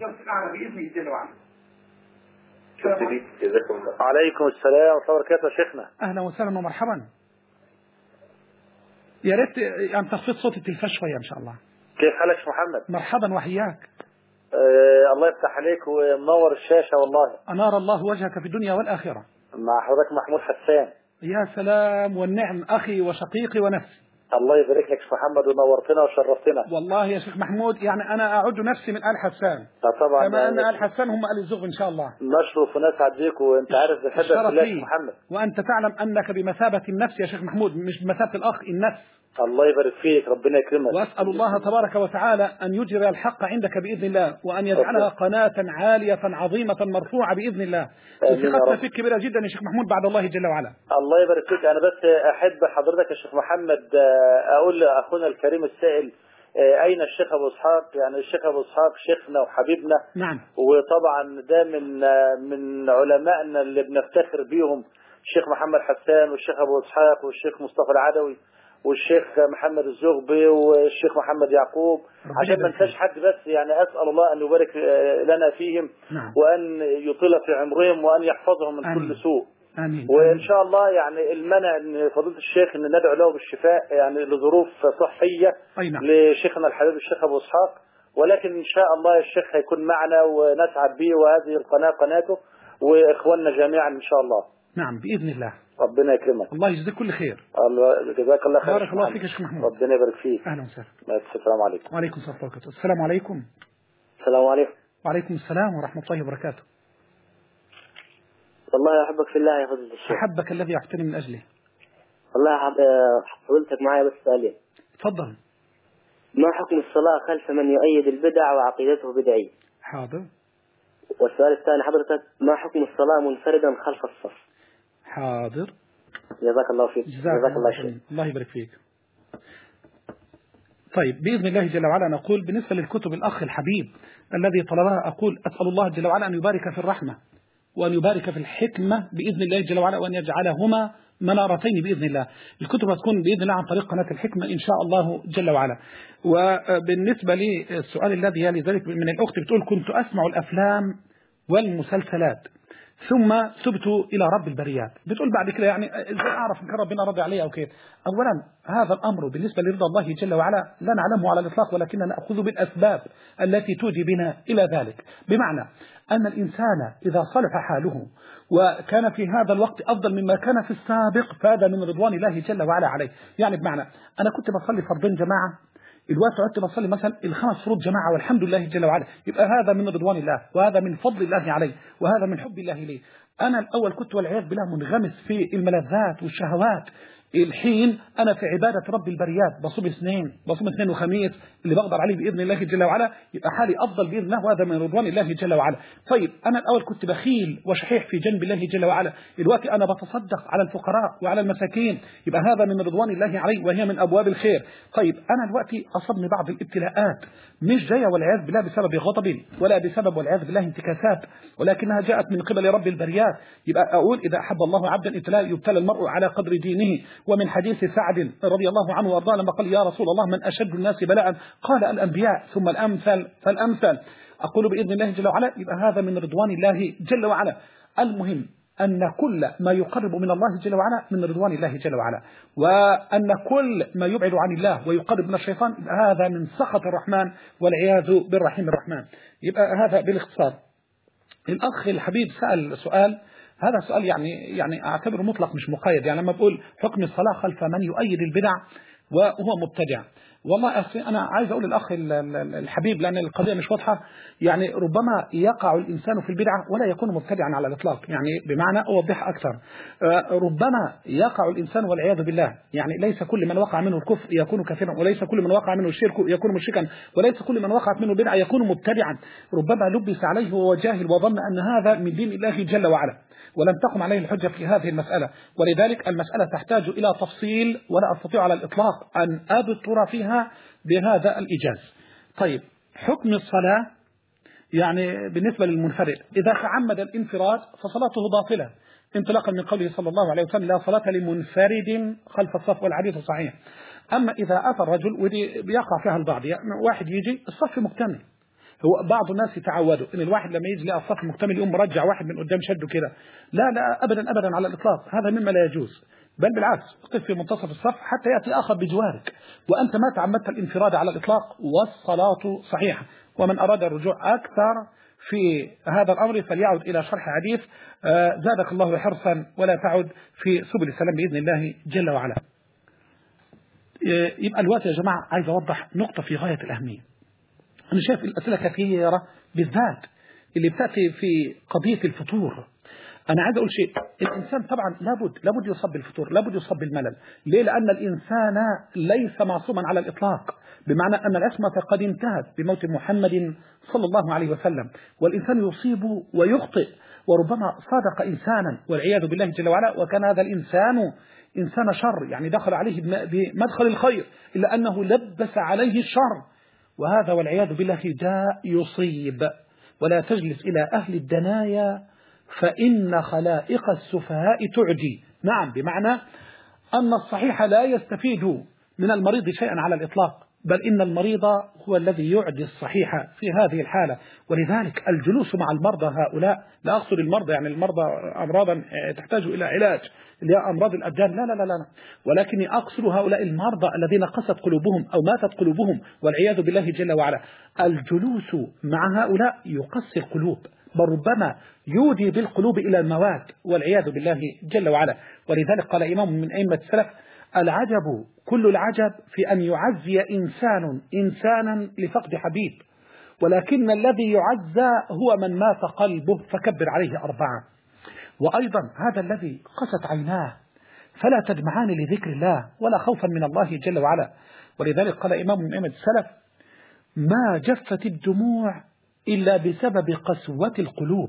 وعليكم السلام ورحمة الله وبركاته يا شيخنا. أهلا وسهلا ومرحبا. يا ريت أن تخفض صوت التلفاز شوية إن شاء الله. كيف حالك يا محمد؟ مرحبا وحياك. الله يفتح عليك ومنور الشاشة والله. أنار الله وجهك في الدنيا والآخرة. مع حضرتك محمود حسان. يا سلام والنعم، أخي وشقيقي ونفسي. الله يبارك لك يا محمد ونورتنا وشرفتنا. والله يا شيخ محمود يعني أنا أعد نفسي من آل حسان. طبعا كما أن آل حسان هم آل الزغب إن شاء الله. نشرف ونسعد بيك وأنت عارف بحبك الله يا محمد. وأنت تعلم أنك بمثابة النفس يا شيخ محمود، مش بمثابة الأخ، النفس. الله يبارك فيك، ربنا يكرمك. وأسأل الله تبارك وتعالى أن يجري الحق عندك بإذن الله، وأن يجعلها قناة عالية عظيمة مرفوعة بإذن الله. ثقتنا فيك كبيرة جدا يا شيخ محمود بعد الله جل وعلا. الله يبارك فيك. أنا بس أحب حضرتك يا شيخ محمد أقول لأخونا الكريم السائل أين الشيخ أبو اسحاق؟ يعني الشيخ أبو اسحاق شيخنا وحبيبنا. نعم. وطبعا ده من علمائنا اللي بنفتخر بيهم، الشيخ محمد حسان والشيخ أبو اسحاق والشيخ مصطفى العدوي والشيخ محمد الزغبي والشيخ محمد يعقوب، عشان ما ننساش حد بس. يعني أسأل الله أن يبارك لنا فيهم. نعم. وأن يطيل في عمرهم وأن يحفظهم من كل سوء. آمين. وإن شاء الله يعني المنع أن فضيلة الشيخ أن ندعو له بالشفاء يعني لظروف صحية. نعم. لشيخنا الحبيب الشيخ أبو اسحاق، ولكن إن شاء الله الشيخ هيكون معنا ونسعد به، وهذه القناة قناته وإخواننا جميعا إن شاء الله. نعم بإذن الله. ربنا يكرمك. الله يجزيك كل خير. الله جزاك الله خير. بارك الله فيك يا شيخ محمود. ربنا يبارك فيك. أهلا وسهلا. السلام عليكم. وعليكم السلام ورحمة الله وبركاته. السلام عليكم. السلام عليكم. وعليكم السلام ورحمة الله وبركاته. والله أحبك في الله يا فضيلة الشيخ. أحبك الذي أحترم من أجله. والله حضرتك معايا بس سؤالين. تفضل. ما حكم الصلاة خلف من يؤيد البدع وعقيدته بدعية؟ حاضر. والسؤال الثاني حضرتك ما حكم الصلاة منفردا خلف الصف؟ حاضر. جزاك الله فيك. جزاك الله خير. الله يبارك فيك. طيب بإذن الله جل وعلا نقول بالنسبة للكتب الأخ الحبيب الذي طلبها، أقول أسأل الله جل وعلا أن يبارك في الرحمة وأن يبارك في الحكمة بإذن الله جل وعلا، وأن يجعلهما منارتين بإذن الله. الكتب هتكون بإذن الله عن طريق قناة الحكمة إن شاء الله جل وعلا. وبالنسبة للسؤال الذي يلي ذلك من الأخت بتقول كنت أسمع الأفلام والمسلسلات ثم تبت إلى رب البريات. بتقول بعد كده يعني إزاي أعرف إن كان ربنا راضي علي أو كيف؟ أولا هذا الأمر بالنسبة لرضا الله جل وعلا لا نعلمه على الإطلاق، ولكننا نأخذ بالأسباب التي توجي بنا إلى ذلك. بمعنى أن الإنسان إذا صلح حاله وكان في هذا الوقت أفضل مما كان في السابق فهذا من رضوان الله جل وعلا عليه. يعني بمعنى أنا كنت بصلي فرضين جماعة، الوقت عدت بصلي مثلا الخمس فروض جماعة والحمد لله جل وعلا، يبقى هذا من رضوان الله وهذا من فضل الله عليه وهذا من حب الله ليه. أنا الأول كنت والعياذ بالله منغمس في الملذات والشهوات، الحين أنا في عبادة رب البريات بصوم اثنين وخميس اللي بقدر عليه بإذن الله جل وعلا، يبقى حالي أفضل بإذن الله وهذا من رضوان الله جل وعلا. طيب أنا الأول كنت بخيل وشحيح في جنب الله جل وعلا، دلوقتي أنا بتصدق على الفقراء وعلى المساكين، يبقى هذا من رضوان الله عليه وهي من أبواب الخير. طيب أنا دلوقتي أصبني بعض الابتلاءات مش جاية والعياذ بالله بسبب غضب ولا بسبب والعياذ بالله انتكاسات، ولكنها جاءت من قبل رب البريات. يبقى أقول إذا أحب الله عبدا ابتلاه يبتلى المرء على قدر دينه. ومن حديث سعد رضي الله عنه وارضاه لما قال يا رسول الله من أشد الناس بلاء؟ قال الأنبياء ثم الأمثل فالأمثل. أقول بإذن الله جل وعلا، يبقى هذا من رضوان الله جل وعلا. المهم أن كل ما يقرب من الله جل وعلا من رضوان الله جل وعلا، وأن كل ما يبعد عن الله ويقرب من الشيطان هذا من سخط الرحمن والعياذ بالرحيم الرحمن. يبقى هذا بالاختصار. الأخ الحبيب سأل سؤال، هذا سؤال يعني أعتبره مطلق مش مقيد. يعني لما بقول حكم الصلاة خلف من يؤيد البدع وهو مبتدع، والله أنا عايز أقول للأخ الحبيب لأن القضية مش واضحة، يعني ربما يقع الإنسان في البدعة ولا يكون مبتدعا على الإطلاق، يعني بمعنى أوضح أكثر، ربما يقع الإنسان والعياذ بالله، يعني ليس كل من وقع منه الكفر يكون كافرا، وليس كل من وقع منه الشرك يكون مشركا، وليس كل من وقعت منه البدعة يكون مبتدعا، ربما لبس عليه وهو جاهل وظن أن هذا من دين الله جل وعلا ولم تقم عليه الحجة في هذه المسألة. ولذلك المسألة تحتاج إلى تفصيل ولا أستطيع على الإطلاق أن أبطر فيها بهذا الإيجاز. طيب، حكم الصلاة يعني بالنسبة للمنفرد إذا تعمد الانفراد فصلاته باطلة انطلاقا من قوله صلى الله عليه وسلم لا صلاة لمنفرد خلف الصف، والحديث صحيح. أما إذا أتى الرجل، ودي بيقع فيها البعض، يعني واحد يجي الصف مكتمل، هو بعض الناس يتعودوا ان الواحد لما يجي يلاقي الصف مكتمل يقوم مرجع واحد من قدام شده كده، لا ابدا ابدا على الاطلاق، هذا مما لا يجوز، بل بالعكس قف في منتصف الصف حتى ياتي اخر بجوارك وانت ما تعمدت الانفراد على الاطلاق والصلاه صحيحه. ومن اراد الرجوع اكثر في هذا الامر فليعد الى شرح حديث زادك الله حرصا ولا تعد في سبل السلام باذن الله جل وعلا. يبقى الوقت يا جماعه عايز اوضح نقطه في غايه الاهميه. أنا شايف الأسئلة كثيرة بالذات اللي بتأتي في قضية الفطور. أنا عايز أقول شيء، الإنسان طبعا لابد يصاب بالفطور، لابد يصاب بالملل. ليه؟ لأن الإنسان ليس معصوما على الإطلاق، بمعنى أن العصمة قد انتهت بموت محمد صلى الله عليه وسلم، والإنسان يصيب ويخطئ وربما صادق إنسانا والعياذ بالله جل وعلا، وكان هذا الإنسان إنسان شر، يعني دخل عليه بمدخل الخير إلا أنه لبس عليه الشر، وهذا والعياذ بالله داء يصيب. ولا تجلس إلى أهل الدنايا فإن خلائق السفهاء تعدي. نعم، بمعنى أن الصحيح لا يستفيد من المريض شيئا على الإطلاق، بل إن المريض هو الذي يعدي الصحيح في هذه الحالة. ولذلك الجلوس مع المرضى هؤلاء، لا أقصد المرضى يعني المرضى أمراضا تحتاج إلى علاج اللي هي أمراض الأبدان، لا، ولكني أقصد هؤلاء المرضى الذين قست قلوبهم أو ماتت قلوبهم والعياذ بالله جل وعلا. الجلوس مع هؤلاء يقسي القلوب، بل ربما يودي بالقلوب إلى الموات والعياذ بالله جل وعلا. ولذلك قال إمام من أئمة السلف العجب كل العجب في أن يعزي إنسانا لفقد حبيب، ولكن الذي يعزى هو من مات قلبه فكبر عليه 4. وأيضا هذا الذي قست عيناه فلا تدمعان لذكر الله ولا خوفا من الله جل وعلا. ولذلك قال إمام من أئمة السلف ما جفت الدموع إلا بسبب قسوة القلوب،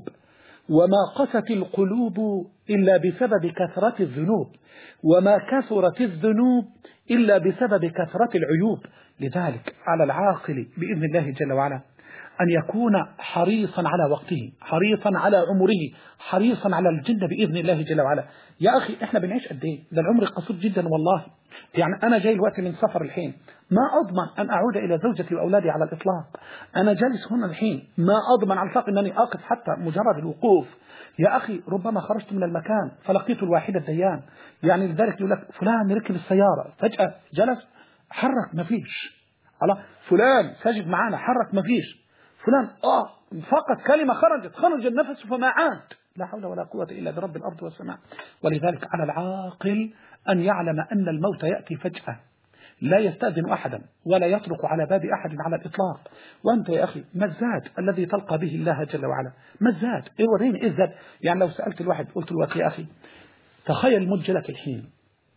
وما قست القلوب إلا بسبب كثرة الذنوب، وما كثرت الذنوب إلا بسبب كثرة العيوب. لذلك على العاقل بإذن الله جل وعلا أن يكون حريصا على وقته، حريصا على عمره، حريصا على الجنة بإذن الله جل وعلا. يا أخي إحنا بنعيش قد إيه؟ ده العمر قصير جدا والله. يعني أنا جاي الوقت من سفر الحين، ما أضمن أن أعود إلى زوجتي وأولادي على الإطلاق. أنا جالس هنا الحين ما أضمن على الإطلاق أنني أقف حتى مجرد الوقوف. يا أخي ربما خرجت من المكان فلقيت الواحد الديان، يعني لذلك يقول لك فلان ركب السيارة فجأة جلس حرك ما فيش، الله فلان سجد معانا حرك ما فيش، فلان فقط كلمة خرج النفس فما عاد. لا حول ولا قوة إلا برب الأرض والسماء. ولذلك على العاقل أن يعلم أن الموت يأتي فجأة، لا يستأذن أحدا ولا يطرق على باب أحد على الإطلاق. وأنت يا أخي ما الزاد الذي تلقى به الله جل وعلا؟ ما الزاد؟ وريني إيه الزاد؟ يعني لو سألت الواحد قلت له يا أخي تخيل مجلك الحين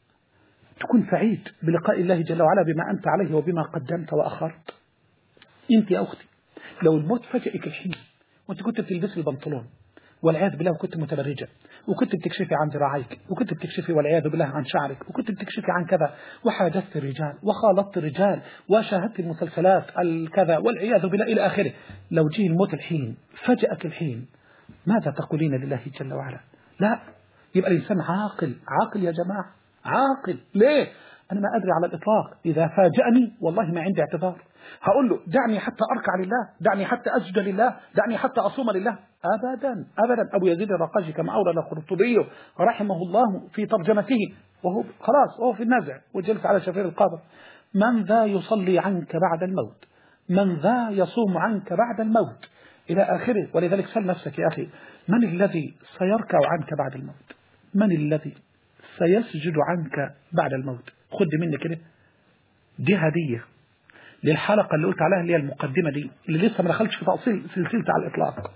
تكون سعيد بلقاء الله جل وعلا بما أنت عليه وبما قدمت وأخرت. أنت يا أختي لو الموت فجأك الحين وأنت كنت بتلبسي البنطلون والعياذ بالله وكنت متبرجة وكنت بتكشفي عن ذراعيك وكنت بتكشفي والعياذ بالله عن شعرك وكنت بتكشفي عن كذا وحاجزت الرجال وخالطت الرجال وشاهدت المسلسلات الكذا والعياذ بالله إلى آخره، لو جه الموت الحين فجأك الحين ماذا تقولين لله جل وعلا؟ لا، يبقى الإنسان عاقل يا جماعة، عاقل. ليه؟ أنا ما أدري على الإطلاق، إذا فاجأني والله ما عندي اعتذار، هقول له دعني حتى أركع لله، دعني حتى أسجد لله، دعني حتى أصوم لله؟ أبدا أبدا. أبو يزيد الرقاشي كما أورد القرطبي رحمه الله في ترجمته وهو خلاص وهو في النزع وجلس على شفير القبر: من ذا يصلي عنك بعد الموت؟ من ذا يصوم عنك بعد الموت؟ إلى آخره. ولذلك سل نفسك يا أخي، من الذي سيركع عنك بعد الموت؟ من الذي سيسجد عنك بعد الموت؟ خد مني كده، دي هدية للحلقة اللي قلت عليها اللي هي المقدمة دي اللي لسه ما دخلتش في تفاصيل سلسلتها على الإطلاق.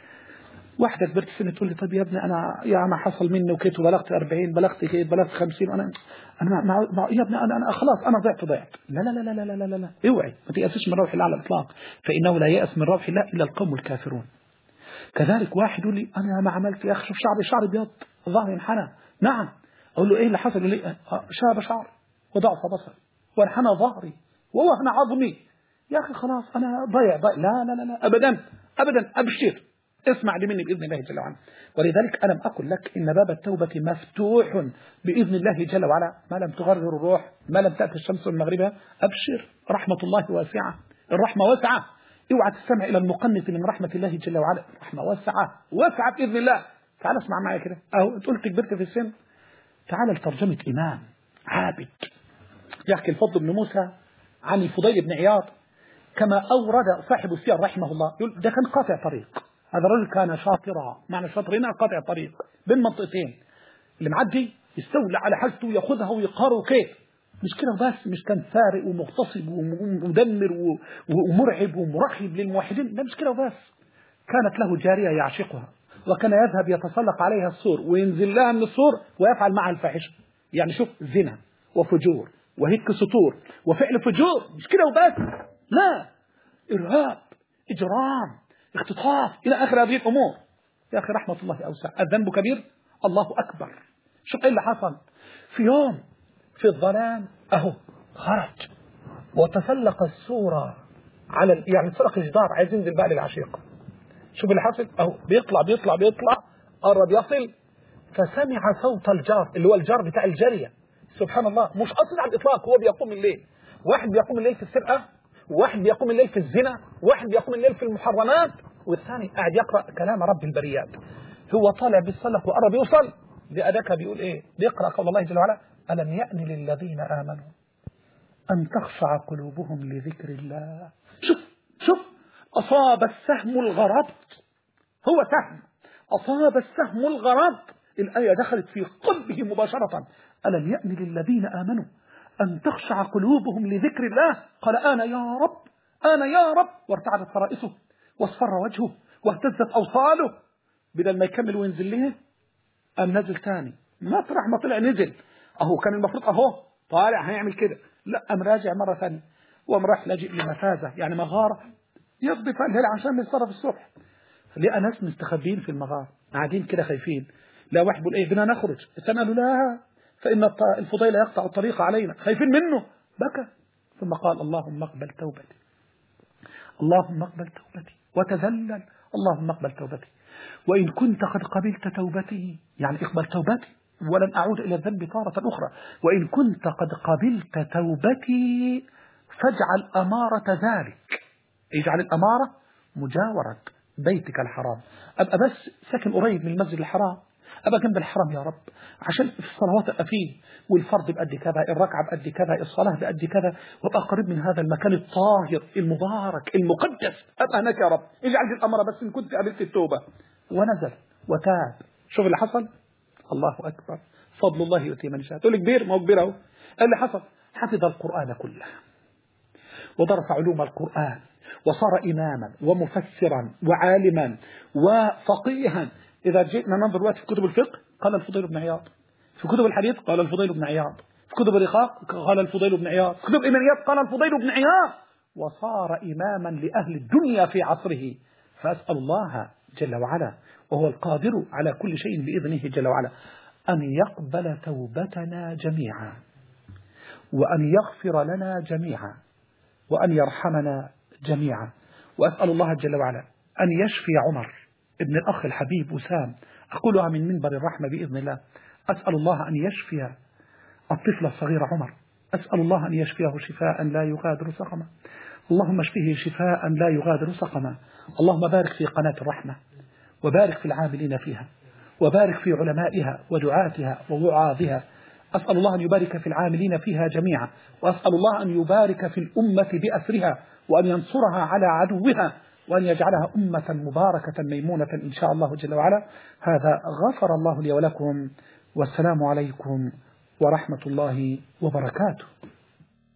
واحدة كبرت السن تقول لي: طب يا ابني أنا حصل مني وكيت وبلغت 40 بلغت كيت بلغت 50 أنا يا ابني أنا خلاص أنا ضعت. لا لا لا لا لا لا لا، اوعي ما تيأسش من روح الله على الإطلاق، فإنه لا يأس من روح الله إلا القوم الكافرون. كذلك واحد يقول لي: أنا ما عملت يا أخي، شوف شعري ابيض، ظهري انحنى. نعم. أقول له: إيه اللي حصل؟ يقول لي: شاب شعر وضعف بصر وانحنى ظهري ووهن عظمي. يا أخي خلاص أنا ضيع. لا لا لا لا أبدا أبدا. أبشر، اسمع لي مني بإذن الله جل وعلا. ولذلك ألم أقل لك إن باب التوبة مفتوح بإذن الله جل وعلا ما لم تغرر الروح، ما لم تأتي الشمس من مغربها. أبشر، رحمة الله واسعة، الرحمة واسعة. اوعى تستمع إلى المقنط من رحمة الله جل وعلا، رحمة واسعة واسعة بإذن الله. تعال اسمع معي كده. أهو قلت كبرت في السن، تعال لترجمة إمام عابد يحكي الفضل بن موسى عن الفضيل بن عياض كما أورد صاحب السير رحمه الله. يقول ده كان قاطع طريق، هذا الرجل كان شاطرا، معنى شاطر هنا قاطع طريق بين منطقتين، اللي معدي يستولى على حاجته ويأخذها ويقهره كيف. مش كده بس، مش كان فارق ومغتصب ومدمر ومرعب ومرحب للموحدين، ده مش كده بس، كانت له جارية يعشقها وكان يذهب يتسلق عليها السور وينزل لها من السور ويفعل معها الفاحشة. يعني شوف، زنا وفجور وهيك سطور وفعل فجور، مش كده وبس، لا، إرهاب، إجرام، اختطاف إلى آخر هذه الأمور. يا أخي رحمة الله أوسع، الذنب كبير، الله أكبر. شوف إيه اللي حصل في يوم في الظلام، أهو خرج وتسلق السورة على يعني تسلق الجدار، عايز ينزل بقى للعشيق. شوف اللي حصل، أهو بيطلع قرب يصل، فسمع صوت الجار اللي هو الجار بتاع الجارية. سبحان الله، مش أصل على الإطلاق، هو بيقوم الليل، واحد بيقوم الليل في السرقة، وواحد بيقوم الليل في الزنا، وواحد بيقوم الليل في المحرمات، والثاني قاعد يقرأ كلام رب البريات. هو طالع بالسلق وقرب يوصل لأداك بيقول إيه؟ بيقرأ قول الله جل وعلا: ألم يأن للذين آمنوا أن تخشع قلوبهم لذكر الله. شوف أصاب السهم الغرض، هو سهم أصاب السهم الغرض، الآية دخلت في قلبه مباشرة. ألم يأن للذين آمنوا أن تخشع قلوبهم لذكر الله. قال: أنا يا رب، وارتعدت فرائسه واصفر وجهه واهتزت أوصاله. بدل ما يكمل وينزل له أم نزل تاني، مطرح ما طلع نزل. أهو كان المفروض أهو طالع هيعمل كده، لا، أم راجع مرة ثانية، وأم راح لاجئ لمفازة يعني مغارة يقضي فيها الليل عشان يتصرف الصبح. لقى ناس مستخبين في المغارة قاعدين كده خايفين. لا واحد بيقول: إيه بنا نخرج؟ قالوا: لا، فإن الفضيل يقطع الطريق علينا، خايفين منه. بكى ثم قال: اللهم اقبل توبتي، اللهم اقبل توبتي، وتذلل: اللهم اقبل توبتي، وإن كنت قد قبلت توبتي، يعني اقبل توبتي ولن أعود إلى الذنب طارة أخرى، وإن كنت قد قبلت توبتي فاجعل أمارة ذلك، اجعل الأمارة مجاورة بيتك الحرام، أبقى بس ساكن قريب من المسجد الحرام، أبقى جنب الحرام يا رب، عشان في الصلوات أبقى فيه، والفرض بقد كذا، الركعة بقد كذا، الصلاة بقد كذا، وأبقى قريب من هذا المكان الطاهر المبارك المقدس، أبقى هناك يا رب، اجعل دي الأمارة بس إن كنت قبلت التوبة. ونزل وتاب. شوف اللي حصل، الله أكبر، فضل الله يؤتي من يشاء. تقول لي كبير، ما هو كبير أهو. اللي حصل حفظ القرآن كله ودرس علوم القرآن وصار إماما ومفسرا وعالما وفقيها. إذا جئنا ننظر دلوقتي في كتب الفقه قال الفضيل بن عياض، في كتب الحديث قال الفضيل بن عياض، في كتب الرقاق قال الفضيل بن عياض، في كتب الإيمانيات قال الفضيل بن عياض، وصار إماما لأهل الدنيا في عصره. فأسأل الله جل وعلا وهو القادر على كل شيء بإذنه جل وعلا أن يقبل توبتنا جميعا، وأن يغفر لنا جميعا، وأن يرحمنا جميعا. وأسأل الله جل وعلا أن يشفي عمر ابن الأخ الحبيب وسام، أقولها من منبر الرحمة بإذن الله. أسأل الله أن يشفي الطفل الصغير عمر، أسأل الله أن يشفيه شفاء لا يغادر سقما. اللهم اشفه شفاء لا يغادر سقما. اللهم بارك في قناة الرحمة، وبارك في العاملين فيها، وبارك في علمائها ودعاتها ووعاظها. أسأل الله أن يبارك في العاملين فيها جميعا، وأسأل الله أن يبارك في الأمة بأسرها، وأن ينصرها على عدوها، وأن يجعلها أمة مباركة ميمونة إن شاء الله جل وعلا. هذا غفر الله لي ولكم، والسلام عليكم ورحمة الله وبركاته.